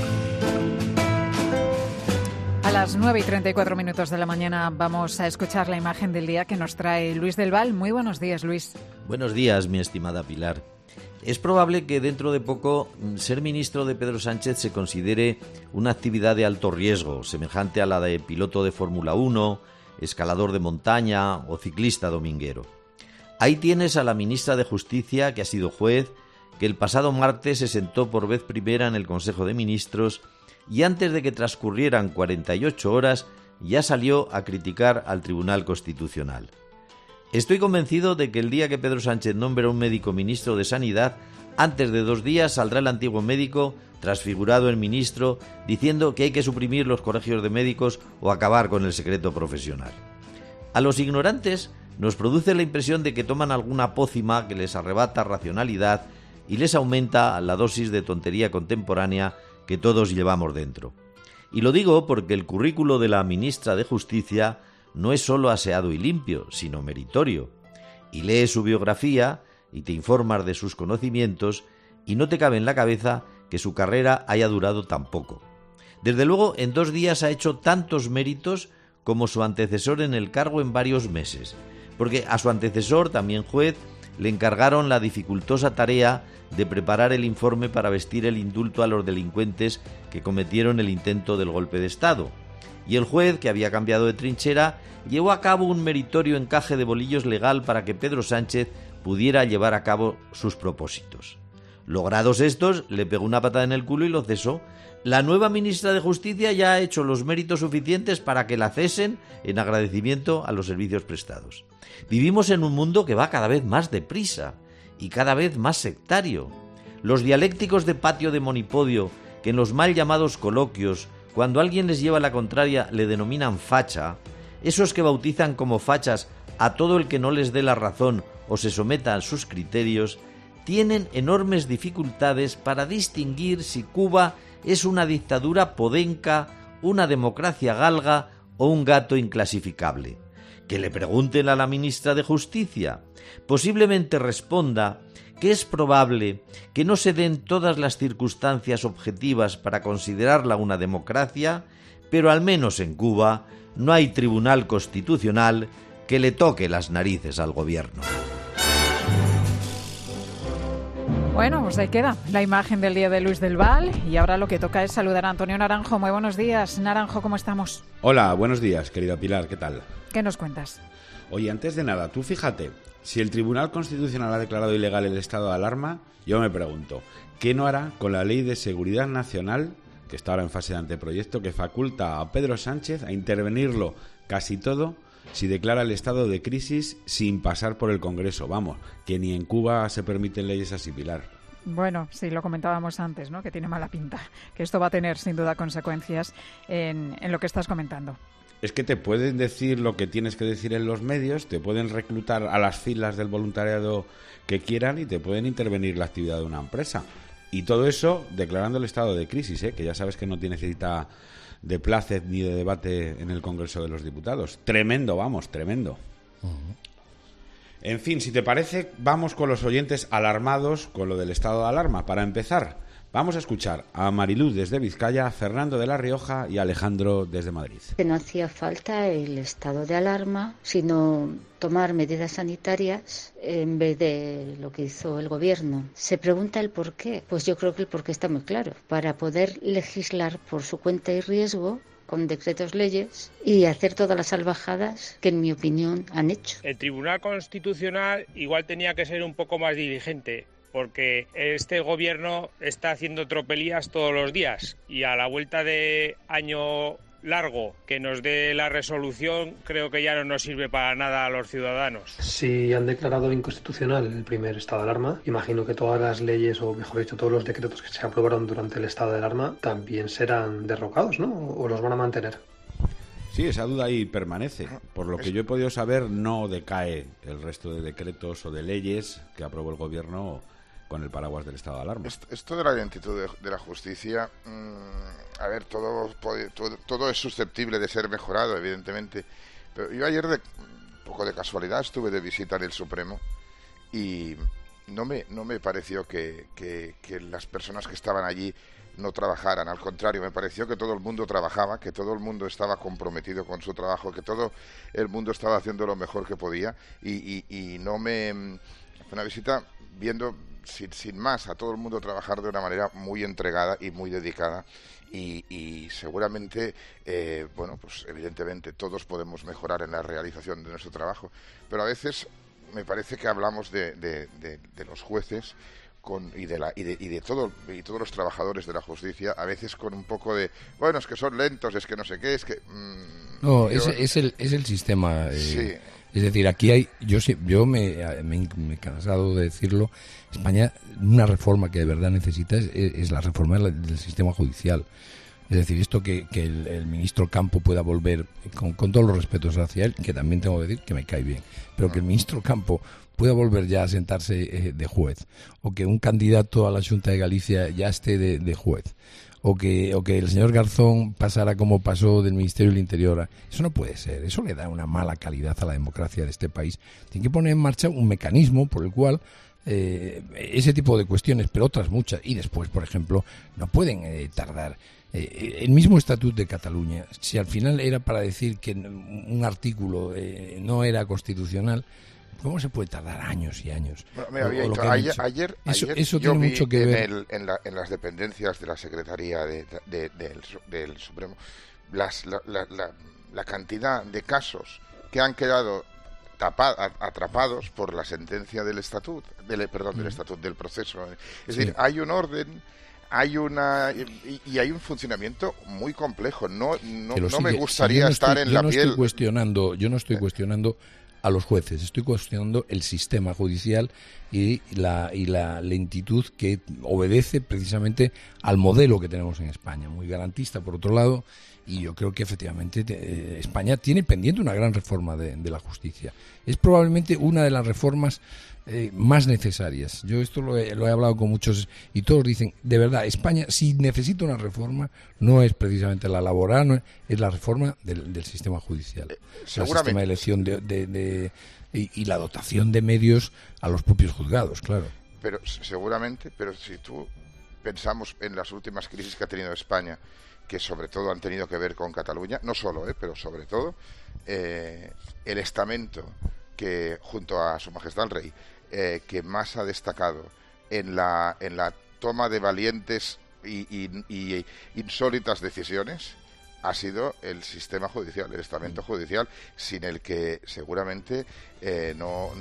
A las 9:34 de la mañana vamos a escuchar la imagen del día que nos trae Luis del Val. Muy buenos días, Luis. Buenos días, mi estimada Pilar. Es probable que dentro de poco ser ministro de Pedro Sánchez se considere una actividad de alto riesgo, semejante a la de piloto de Fórmula 1, escalador de montaña o ciclista dominguero. Ahí tienes a la ministra de Justicia, que ha sido juez, que el pasado martes se sentó por vez primera en el Consejo de Ministros y antes de que transcurrieran 48 horas ya salió a criticar al Tribunal Constitucional. Estoy convencido de que el día que Pedro Sánchez nombre a un médico ministro de Sanidad, antes de 2 días saldrá el antiguo médico, transfigurado en ministro, diciendo que hay que suprimir los colegios de médicos o acabar con el secreto profesional. A los ignorantes nos produce la impresión de que toman alguna pócima que les arrebata racionalidad y les aumenta la dosis de tontería contemporánea que todos llevamos dentro. Y lo digo porque el currículo de la ministra de Justicia no es solo aseado y limpio, sino meritorio. Y lees su biografía y te informas de sus conocimientos y no te cabe en la cabeza que su carrera haya durado tan poco. Desde luego, en 2 días ha hecho tantos méritos como su antecesor en el cargo en varios meses, porque a su antecesor, también juez, le encargaron la dificultosa tarea de preparar el informe para vestir el indulto a los delincuentes que cometieron el intento del golpe de Estado. Y el juez, que había cambiado de trinchera, llevó a cabo un meritorio encaje de bolillos legal para que Pedro Sánchez pudiera llevar a cabo sus propósitos. Logrados estos, le pegó una patada en el culo y lo cesó. La nueva ministra de Justicia ya ha hecho los méritos suficientes para que la cesen en agradecimiento a los servicios prestados. Vivimos en un mundo que va cada vez más deprisa y cada vez más sectario. Los dialécticos de patio de monipodio, que en los mal llamados coloquios, cuando alguien les lleva la contraria, le denominan facha, esos que bautizan como fachas a todo el que no les dé la razón o se someta a sus criterios, tienen enormes dificultades para distinguir si Cuba es una dictadura podenca, una democracia galga o un gato inclasificable. Que le pregunten a la ministra de Justicia. Posiblemente responda que es probable que no se den todas las circunstancias objetivas para considerarla una democracia, pero al menos en Cuba no hay tribunal constitucional que le toque las narices al gobierno. Bueno, pues ahí queda la imagen del día de Luis del Val y ahora lo que toca es saludar a Antonio Naranjo. Muy buenos días, Naranjo, ¿cómo estamos? Hola, buenos días, querida Pilar, ¿qué tal? ¿Qué nos cuentas? Oye, antes de nada, tú fíjate, si el Tribunal Constitucional ha declarado ilegal el estado de alarma, yo me pregunto, ¿qué no hará con la Ley de Seguridad Nacional, que está ahora en fase de anteproyecto, que faculta a Pedro Sánchez a intervenirlo casi todo si declara el estado de crisis sin pasar por el Congreso? Vamos, que ni en Cuba se permiten leyes así, Pilar. Bueno, sí, lo comentábamos antes, ¿no? Que tiene mala pinta, que esto va a tener sin duda consecuencias en lo que estás comentando. Es que te pueden decir lo que tienes que decir en los medios, te pueden reclutar a las filas del voluntariado que quieran y te pueden intervenir la actividad de una empresa. Y todo eso declarando el estado de crisis, que ya sabes que no tiene cita de plácet ni de debate en el Congreso de los Diputados. Tremendo, vamos, tremendo. En fin, si te parece, vamos con los oyentes alarmados con lo del estado de alarma. Para empezar, vamos a escuchar a Mariluz desde Vizcaya, Fernando de La Rioja y Alejandro desde Madrid. Que no hacía falta el estado de alarma, sino tomar medidas sanitarias en vez de lo que hizo el gobierno. Se pregunta el por qué. Pues yo creo que el por qué está muy claro. Para poder legislar por su cuenta y riesgo, con decretos leyes y hacer todas las salvajadas que en mi opinión han hecho. El Tribunal Constitucional igual tenía que ser un poco más diligente, porque este gobierno está haciendo tropelías todos los días y a la vuelta de año largo que nos dé la resolución creo que ya no nos sirve para nada a los ciudadanos. Si han declarado inconstitucional el primer estado de alarma, imagino que todas las leyes, o mejor dicho, todos los decretos que se aprobaron durante el estado de alarma también serán derrocados, ¿no? ¿O los van a mantener? Sí, esa duda ahí permanece. Por lo que yo he podido saber, no decae el resto de decretos o de leyes que aprobó el gobierno con el paraguas del estado de alarma. Esto de la lentitud de la justicia, a ver, todo es susceptible de ser mejorado, evidentemente. Pero yo ayer, un poco de casualidad, estuve de visita en el Supremo y no me pareció que las personas que estaban allí no trabajaran. Al contrario, me pareció que todo el mundo trabajaba, que todo el mundo estaba comprometido con su trabajo, que todo el mundo estaba haciendo lo mejor que podía y no me... Fue una visita viendo sin más a todo el mundo trabajar de una manera muy entregada y muy dedicada y seguramente, bueno, pues evidentemente todos podemos mejorar en la realización de nuestro trabajo, pero a veces me parece que hablamos de los jueces y de todos los trabajadores de la justicia, a veces con un poco de, bueno, es que son lentos, es que no sé qué, es que... No, es el sistema. Sí. Es decir, aquí hay, yo me he cansado de decirlo, España, una reforma que de verdad necesita es la reforma del sistema judicial. Es decir, esto que el ministro Campo pueda volver, con todos los respetos hacia él, que también tengo que decir que me cae bien, pero que el ministro Campo pueda volver ya a sentarse de juez, o que un candidato a la Xunta de Galicia ya esté de juez, o que el señor Garzón pasara como pasó del Ministerio del Interior. Eso no puede ser, eso le da una mala calidad a la democracia de este país. Tiene que poner en marcha un mecanismo por el cual ese tipo de cuestiones, pero otras muchas, y después, por ejemplo, no pueden tardar. El mismo Estatut de Cataluña, si al final era para decir que un artículo no era constitucional, ¿cómo se puede tardar años y años? Bueno, mira, ayer eso yo tiene vi mucho que ver en las dependencias de la Secretaría del Supremo la cantidad de casos que han quedado atrapados por la sentencia del Estatut, del proceso. Es decir, hay un orden, hay hay un funcionamiento muy complejo. No me gustaría estar en la piel. Yo no estoy cuestionando a los jueces, estoy cuestionando el sistema judicial y la lentitud que obedece precisamente al modelo que tenemos en España, muy garantista por otro lado, y yo creo que efectivamente España tiene pendiente una gran reforma de la justicia. Es probablemente una de las reformas más necesarias. Yo esto lo he hablado con muchos y todos dicen, de verdad, España si necesita una reforma no es precisamente la laboral, es la reforma del sistema judicial, el sistema de elección y la dotación de medios a los propios juzgados, claro. Pero seguramente, si tú pensamos en las últimas crisis que ha tenido España, que sobre todo han tenido que ver con Cataluña, no solo, pero sobre todo, el estamento que junto a Su Majestad el Rey que más ha destacado en la toma de valientes y insólitas decisiones ha sido el sistema judicial, el estamento judicial, sin el que seguramente el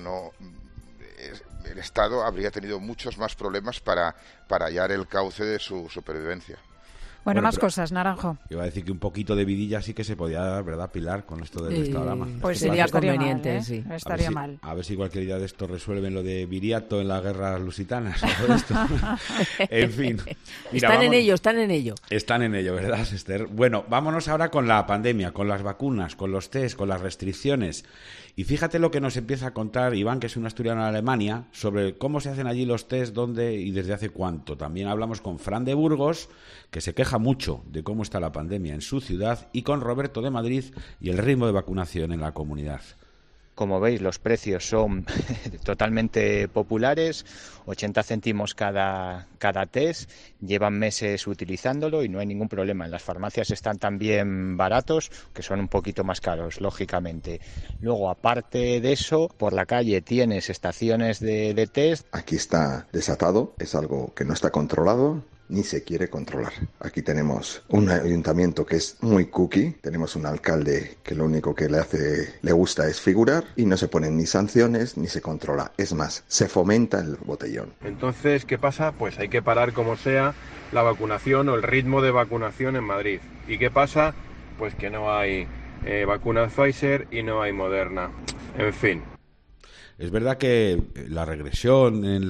Estado habría tenido muchos más problemas para hallar el cauce de su supervivencia. Bueno, más cosas, Naranjo. Iba a decir que un poquito de vidilla sí que se podía dar, ¿verdad, Pilar? Con esto del Restaurama. Pues sería conveniente, sí. Estaría mal. A ver si cualquier día de esto resuelven lo de Viriato en las guerras lusitanas. Todo esto. En fin. Mira, están en ello. Están en ello, ¿verdad, Esther? Bueno, vámonos ahora con la pandemia, con las vacunas, con los test, con las restricciones. Y fíjate lo que nos empieza a contar Iván, que es un asturiano en Alemania, sobre cómo se hacen allí los test, dónde y desde hace cuánto. También hablamos con Fran de Burgos, que se queja mucho de cómo está la pandemia en su ciudad, y con Roberto de Madrid y el ritmo de vacunación en la comunidad. Como veis, los precios son totalmente populares, 80 céntimos cada test, llevan meses utilizándolo y no hay ningún problema. En las farmacias están también baratos, que son un poquito más caros, lógicamente. Luego, aparte de eso, por la calle tienes estaciones de test. Aquí está desatado, es algo que no está controlado ni se quiere controlar. Aquí tenemos un ayuntamiento que es muy cookie, tenemos un alcalde que lo único que le gusta es figurar y no se ponen ni sanciones ni se controla. Es más, se fomenta el botellón. Entonces, ¿qué pasa? Pues hay que parar como sea la vacunación o el ritmo de vacunación en Madrid. ¿Y qué pasa? Pues que no hay vacunas Pfizer y no hay Moderna. En fin. Es verdad que la regresión en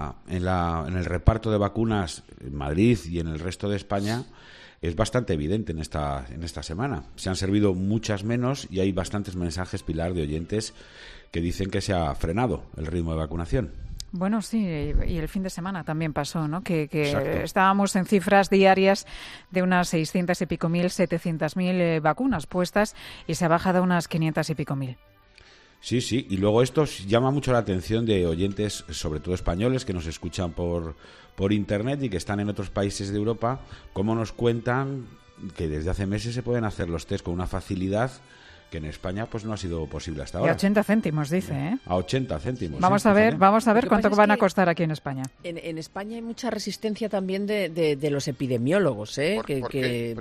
el reparto de vacunas en Madrid y en el resto de España es bastante evidente en esta semana. Se han servido muchas menos y hay bastantes mensajes, Pilar, de oyentes que dicen que se ha frenado el ritmo de vacunación. Bueno, sí, y el fin de semana también pasó, ¿no? Que estábamos en cifras diarias de unas 600 y pico mil, 700.000 vacunas puestas y se ha bajado a unas 500 y pico mil. Sí, y luego esto llama mucho la atención de oyentes, sobre todo españoles, que nos escuchan por internet y que están en otros países de Europa, cómo nos cuentan que desde hace meses se pueden hacer los test con una facilidad que en España pues no ha sido posible hasta ahora. Y a 80 céntimos, dice, ¿eh? A 80 céntimos. Vamos a ver cuánto van a costar aquí en España. En España hay mucha resistencia también de los epidemiólogos, ¿eh? ¿Por qué?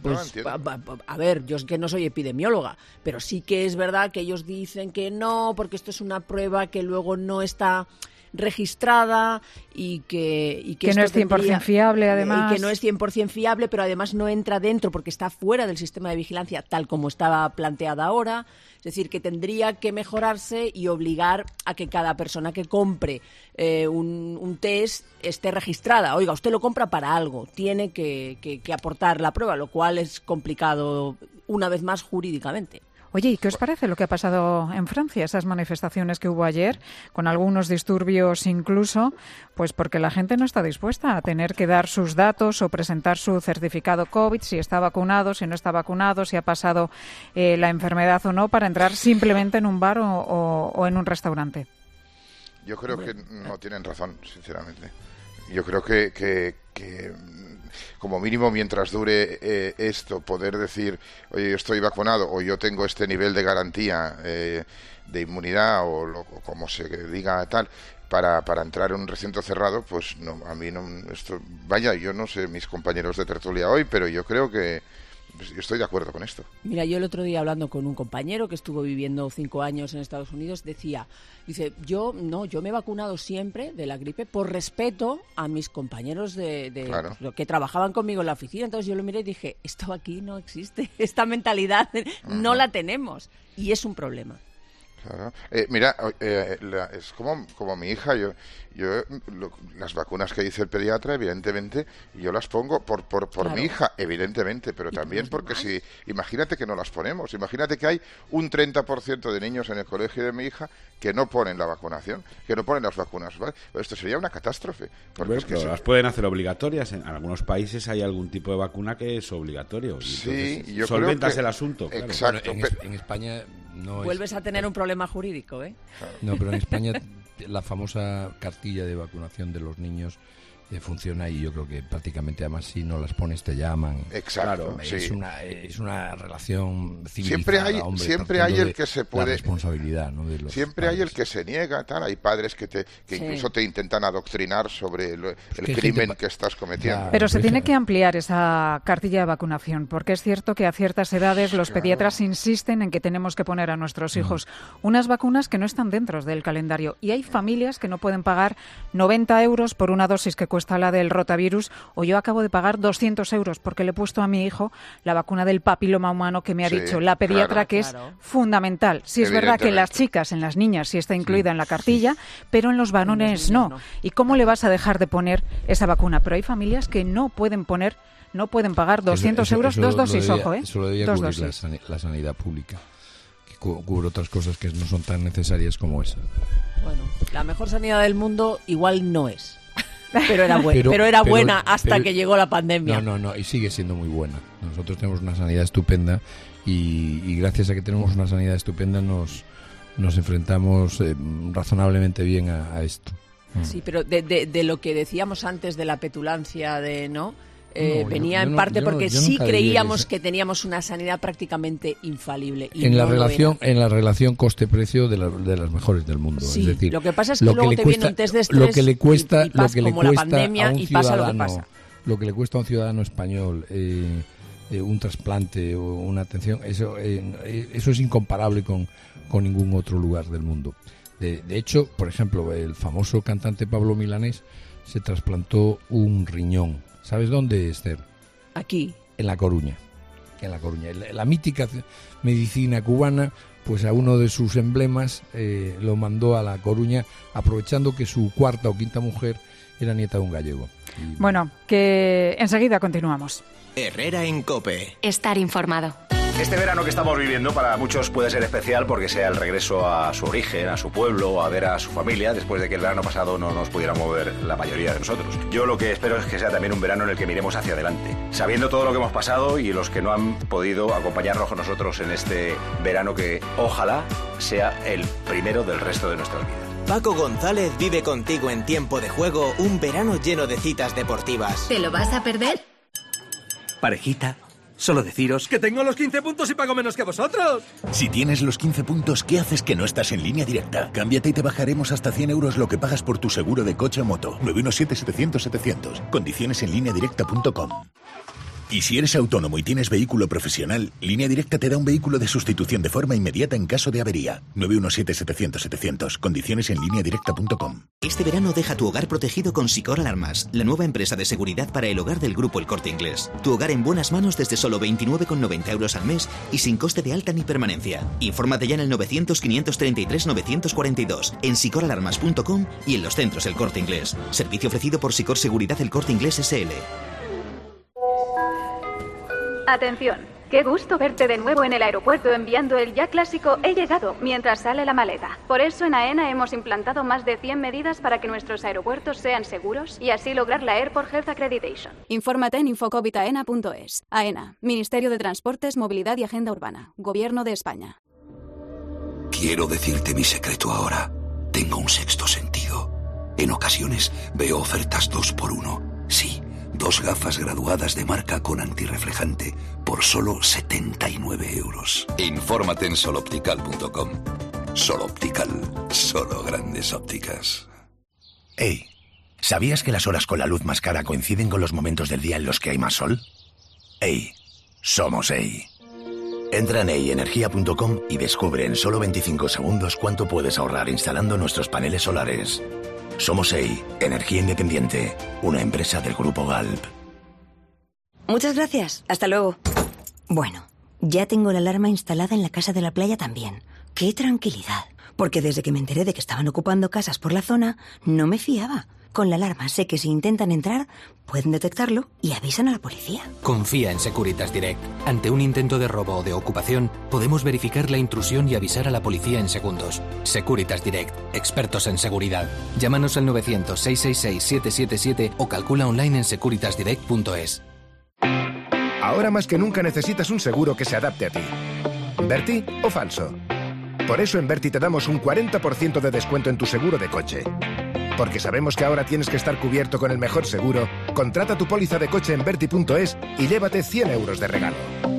A ver, yo es que no soy epidemióloga, pero sí que es verdad que ellos dicen que no, porque esto es una prueba que luego no está registrada y que no es 100% fiable, además. Y que no es 100% fiable, pero además no entra dentro porque está fuera del sistema de vigilancia tal como estaba planteada ahora. Es decir, que tendría que mejorarse y obligar a que cada persona que compre un test esté registrada. Oiga, usted lo compra para algo, tiene que aportar la prueba, lo cual es complicado, una vez más, jurídicamente. Oye, ¿y qué os parece lo que ha pasado en Francia, esas manifestaciones que hubo ayer, con algunos disturbios incluso, pues porque la gente no está dispuesta a tener que dar sus datos o presentar su certificado COVID, si está vacunado, si no está vacunado, si ha pasado la enfermedad o no, para entrar simplemente en un bar o en un restaurante? Yo creo que no tienen razón, sinceramente. Yo creo que como mínimo, mientras dure esto, poder decir, oye, yo estoy vacunado o yo tengo este nivel de garantía de inmunidad o como se diga tal, para entrar en un recinto cerrado, pues no, a mí no, esto, vaya, yo no sé mis compañeros de tertulia hoy, pero yo creo que yo estoy de acuerdo con esto. Mira, yo el otro día hablando con un compañero que estuvo viviendo 5 años en Estados Unidos, dice, yo me he vacunado siempre de la gripe por respeto a mis compañeros claro, que trabajaban conmigo en la oficina. Entonces yo lo miré y dije, esto aquí no existe, esta mentalidad no la tenemos y es un problema. Claro. Mira, es como mi hija, yo las vacunas que dice el pediatra, evidentemente, yo las pongo por claro, mi hija, evidentemente, pero también porque si, imagínate que no las ponemos, imagínate que hay un 30% de niños en el colegio de mi hija que no ponen la vacunación, que no ponen las vacunas, ¿vale? Esto sería una catástrofe. Porque es que las pueden hacer obligatorias, en algunos países hay algún tipo de vacuna que es obligatorio. Y sí, yo solventas creo que el asunto. Claro. Exacto. Bueno, en España no vuelves a tener un problema jurídico, ¿eh? No, pero en España la famosa cartilla de vacunación de los niños funciona y yo creo que prácticamente, además, si no las pones te llaman. Exacto. Claro, sí. Es una relación civilizada. Siempre hay el que se puede. La responsabilidad, ¿no? De los siempre padres. Hay el que se niega, tal. Hay padres que sí, incluso te intentan adoctrinar sobre el crimen que estás cometiendo. Pero se tiene que ampliar esa cartilla de vacunación, porque es cierto que a ciertas edades los pediatras insisten en que tenemos que poner a nuestros hijos unas vacunas que no están dentro del calendario. Y hay familias que no pueden pagar 90 euros por una dosis que cuesta la del rotavirus, o yo acabo de pagar 200 euros porque le he puesto a mi hijo la vacuna del papiloma humano que me ha dicho la pediatra, que es fundamental. Sí, es verdad que en las chicas, en las niñas sí está incluida en la cartilla, pero en los varones no. ¿Y cómo le vas a dejar de poner esa vacuna? Pero hay familias que no pueden pagar 200 euros, dos dosis, ojo, ¿eh? Eso lo debía cubrir la sanidad pública, que cubre otras cosas que no son tan necesarias como esa. Bueno, la mejor sanidad del mundo igual no es. Pero era buena hasta que llegó la pandemia. No, y sigue siendo muy buena. Nosotros tenemos una sanidad estupenda y gracias a que tenemos una sanidad estupenda nos enfrentamos razonablemente bien a esto. Sí, pero de lo que decíamos antes de la petulancia venía en parte porque sí creíamos que teníamos una sanidad prácticamente infalible. Y en la relación coste-precio de las mejores del mundo. Sí, es decir, lo que pasa es que luego te viene un test de estrés lo que le cuesta y pasa como la pandemia y pasa lo que pasa. Lo que le cuesta a un ciudadano español un trasplante o una atención, eso es incomparable con ningún otro lugar del mundo. De hecho, por ejemplo, el famoso cantante Pablo Milanés se trasplantó un riñón. ¿Sabes dónde, Esther? Aquí. En La Coruña. La mítica medicina cubana, pues a uno de sus emblemas lo mandó a La Coruña, aprovechando que su cuarta o quinta mujer era nieta de un gallego. Bueno, que enseguida continuamos. Herrera en COPE. Estar informado. Este verano que estamos viviendo para muchos puede ser especial porque sea el regreso a su origen, a su pueblo, a ver a su familia, después de que el verano pasado no nos pudiéramos ver la mayoría de nosotros. Yo lo que espero es que sea también un verano en el que miremos hacia adelante, sabiendo todo lo que hemos pasado y los que no han podido acompañarnos con nosotros en este verano que ojalá sea el primero del resto de nuestras vidas. Paco González vive contigo en Tiempo de Juego un verano lleno de citas deportivas. ¿Te lo vas a perder? Parejita, solo deciros que tengo los 15 puntos y pago menos que vosotros. Si tienes los 15 puntos, ¿qué haces que no estás en Línea Directa? Cámbiate y te bajaremos hasta 100 euros lo que pagas por tu seguro de coche o moto. 917-700-700. Condiciones en lineadirecta.com. Y si eres autónomo y tienes vehículo profesional, Línea Directa te da un vehículo de sustitución de forma inmediata en caso de avería. 917-700-700. Condiciones en lineadirecta.com. Este verano deja tu hogar protegido con Sicor Alarmas, la nueva empresa de seguridad para el hogar del Grupo El Corte Inglés. Tu hogar en buenas manos desde solo 29,90 € al mes y sin coste de alta ni permanencia. Infórmate ya en el 900-533-942, en sicoralarmas.com y en los centros El Corte Inglés. Servicio ofrecido por Sicor Seguridad El Corte Inglés S.L. Atención, qué gusto verte de nuevo en el aeropuerto enviando el ya clásico "he llegado" mientras sale la maleta. Por eso en AENA hemos implantado más de 100 medidas para que nuestros aeropuertos sean seguros y así lograr la Airport Health Accreditation. Infórmate en infocovitaena.es. AENA, Ministerio de Transportes, Movilidad y Agenda Urbana, Gobierno de España. Quiero decirte mi secreto ahora. Tengo un sexto sentido. En ocasiones veo ofertas 2x1. Sí. 2 gafas graduadas de marca con antirreflejante por solo 79 €. Infórmate en soloptical.com. Soloptical, solo grandes ópticas. Hey, ¿sabías que las horas con la luz más cara coinciden con los momentos del día en los que hay más sol? Hey, somos EI. Entra en eienergia.com y descubre en solo 25 segundos cuánto puedes ahorrar instalando nuestros paneles solares. Somos EI, Energía Independiente, una empresa del Grupo Galp. Muchas gracias. Hasta luego. Bueno, ya tengo la alarma instalada en la casa de la playa también. ¡Qué tranquilidad! Porque desde que me enteré de que estaban ocupando casas por la zona, no me fiaba. Con la alarma sé que si intentan entrar, pueden detectarlo y avisan a la policía. Confía en Securitas Direct. Ante un intento de robo o de ocupación, podemos verificar la intrusión y avisar a la policía en segundos. Securitas Direct. Expertos en seguridad. Llámanos al 900-666-777 o calcula online en securitasdirect.es. Ahora más que nunca necesitas un seguro que se adapte a ti. ¿Verti o falso? Por eso en Verti te damos un 40% de descuento en tu seguro de coche. Porque sabemos que ahora tienes que estar cubierto con el mejor seguro. Contrata tu póliza de coche en Verti.es y llévate 100 € de regalo.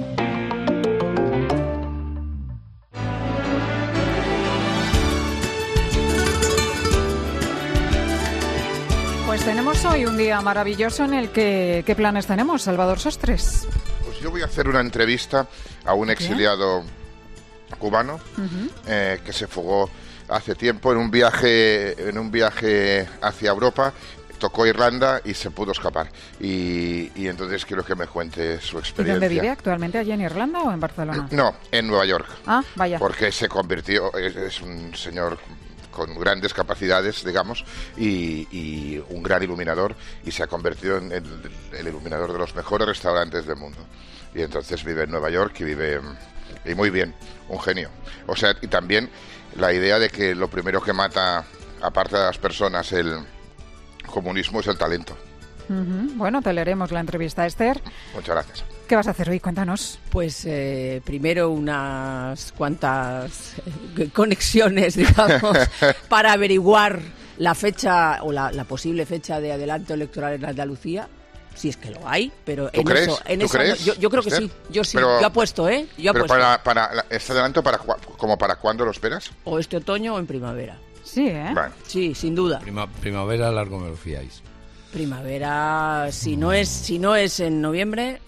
Pues tenemos hoy un día maravilloso en el que... ¿Qué planes tenemos, Salvador Sostres? Pues yo voy a hacer una entrevista a un exiliado cubano que se fugó hace tiempo en un viaje hacia Europa, tocó Irlanda y se pudo escapar. Y entonces quiero que me cuente su experiencia. ¿Y dónde vive actualmente? ¿Allí en Irlanda o en Barcelona? No, en Nueva York. Ah, vaya. Porque se convirtió, es un señor con grandes capacidades, digamos, y un gran iluminador, y se ha convertido en el iluminador de los mejores restaurantes del mundo. Y entonces vive en Nueva York y muy bien, un genio. O sea, y también la idea de que lo primero que mata, aparte de las personas, el comunismo es el talento. Bueno, te leeremos la entrevista, Esther. Muchas gracias. ¿Qué vas a hacer hoy? Cuéntanos. Pues primero unas cuantas conexiones, digamos, para averiguar la fecha o la posible fecha de adelanto electoral en Andalucía. Si es que lo hay, pero ¿Tú crees? Yo creo que sí. Yo sí. Pero, yo apuesto, ¿eh? Pero para este adelanto, ¿para cuándo lo esperas? O este otoño o en primavera. Sí, ¿eh? Bueno. Sí, sin duda. Primavera, largo me lo fiáis. Primavera, si no es en noviembre,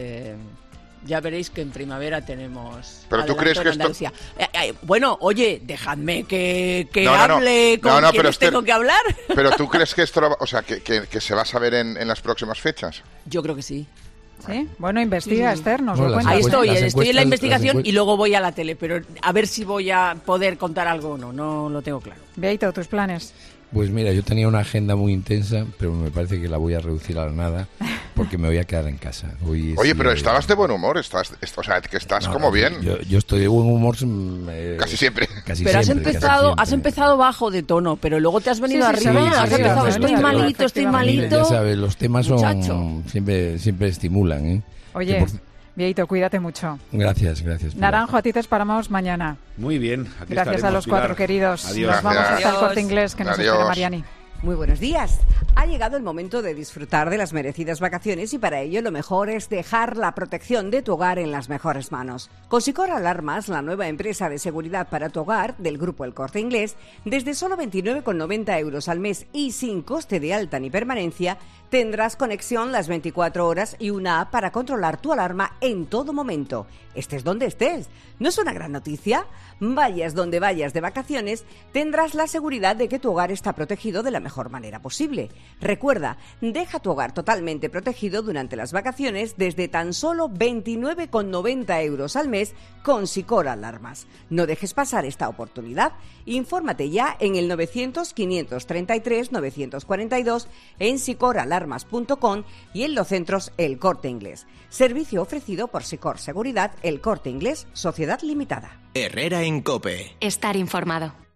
ya veréis que en primavera tenemos. Pero tú crees que esto. Bueno, oye, dejadme que hable con quienes tengo que hablar. Pero tú crees que esto, que se va a saber en las próximas fechas. Yo creo que sí. ¿Sí? Bueno, investiga, Esther, nos lo cuentas. Ahí estoy en la investigación y luego voy a la tele, pero a ver si voy a poder contar algo o no lo tengo claro. Beito, tus planes. Pues mira, yo tenía una agenda muy intensa, pero me parece que la voy a reducir a la nada porque me voy a quedar en casa. Oye, pero estabas de buen humor, estás como bien. Yo estoy de buen humor casi siempre. Pero has empezado bajo de tono, pero luego te has venido arriba. Estoy malito. Ya sabes, los temas son siempre estimulan, ¿eh? Oye, Vieito, cuídate mucho. Gracias. Naranjo, a ti te esperamos mañana. Muy bien. Aquí gracias a los 4 queridos. Adiós. Nos vamos hasta el Corte Inglés que nos espera Mariani. Muy buenos días. Ha llegado el momento de disfrutar de las merecidas vacaciones y para ello lo mejor es dejar la protección de tu hogar en las mejores manos. Con Sicor Alarmas, la nueva empresa de seguridad para tu hogar del Grupo El Corte Inglés, desde solo 29,90 euros al mes y sin coste de alta ni permanencia, tendrás conexión las 24 horas y una app para controlar tu alarma en todo momento, estés donde estés. ¿No es una gran noticia? Vayas donde vayas de vacaciones, tendrás la seguridad de que tu hogar está protegido de la mejor manera posible. Recuerda, deja tu hogar totalmente protegido durante las vacaciones desde tan solo 29,90 euros al mes con Sicor Alarmas. No dejes pasar esta oportunidad. Infórmate ya en el 900-533-942 en sicoralarmas.com y en los centros El Corte Inglés. Servicio ofrecido por Sicor Seguridad El Corte Inglés, Sociedad Limitada. Herrera en COPE. Estar informado.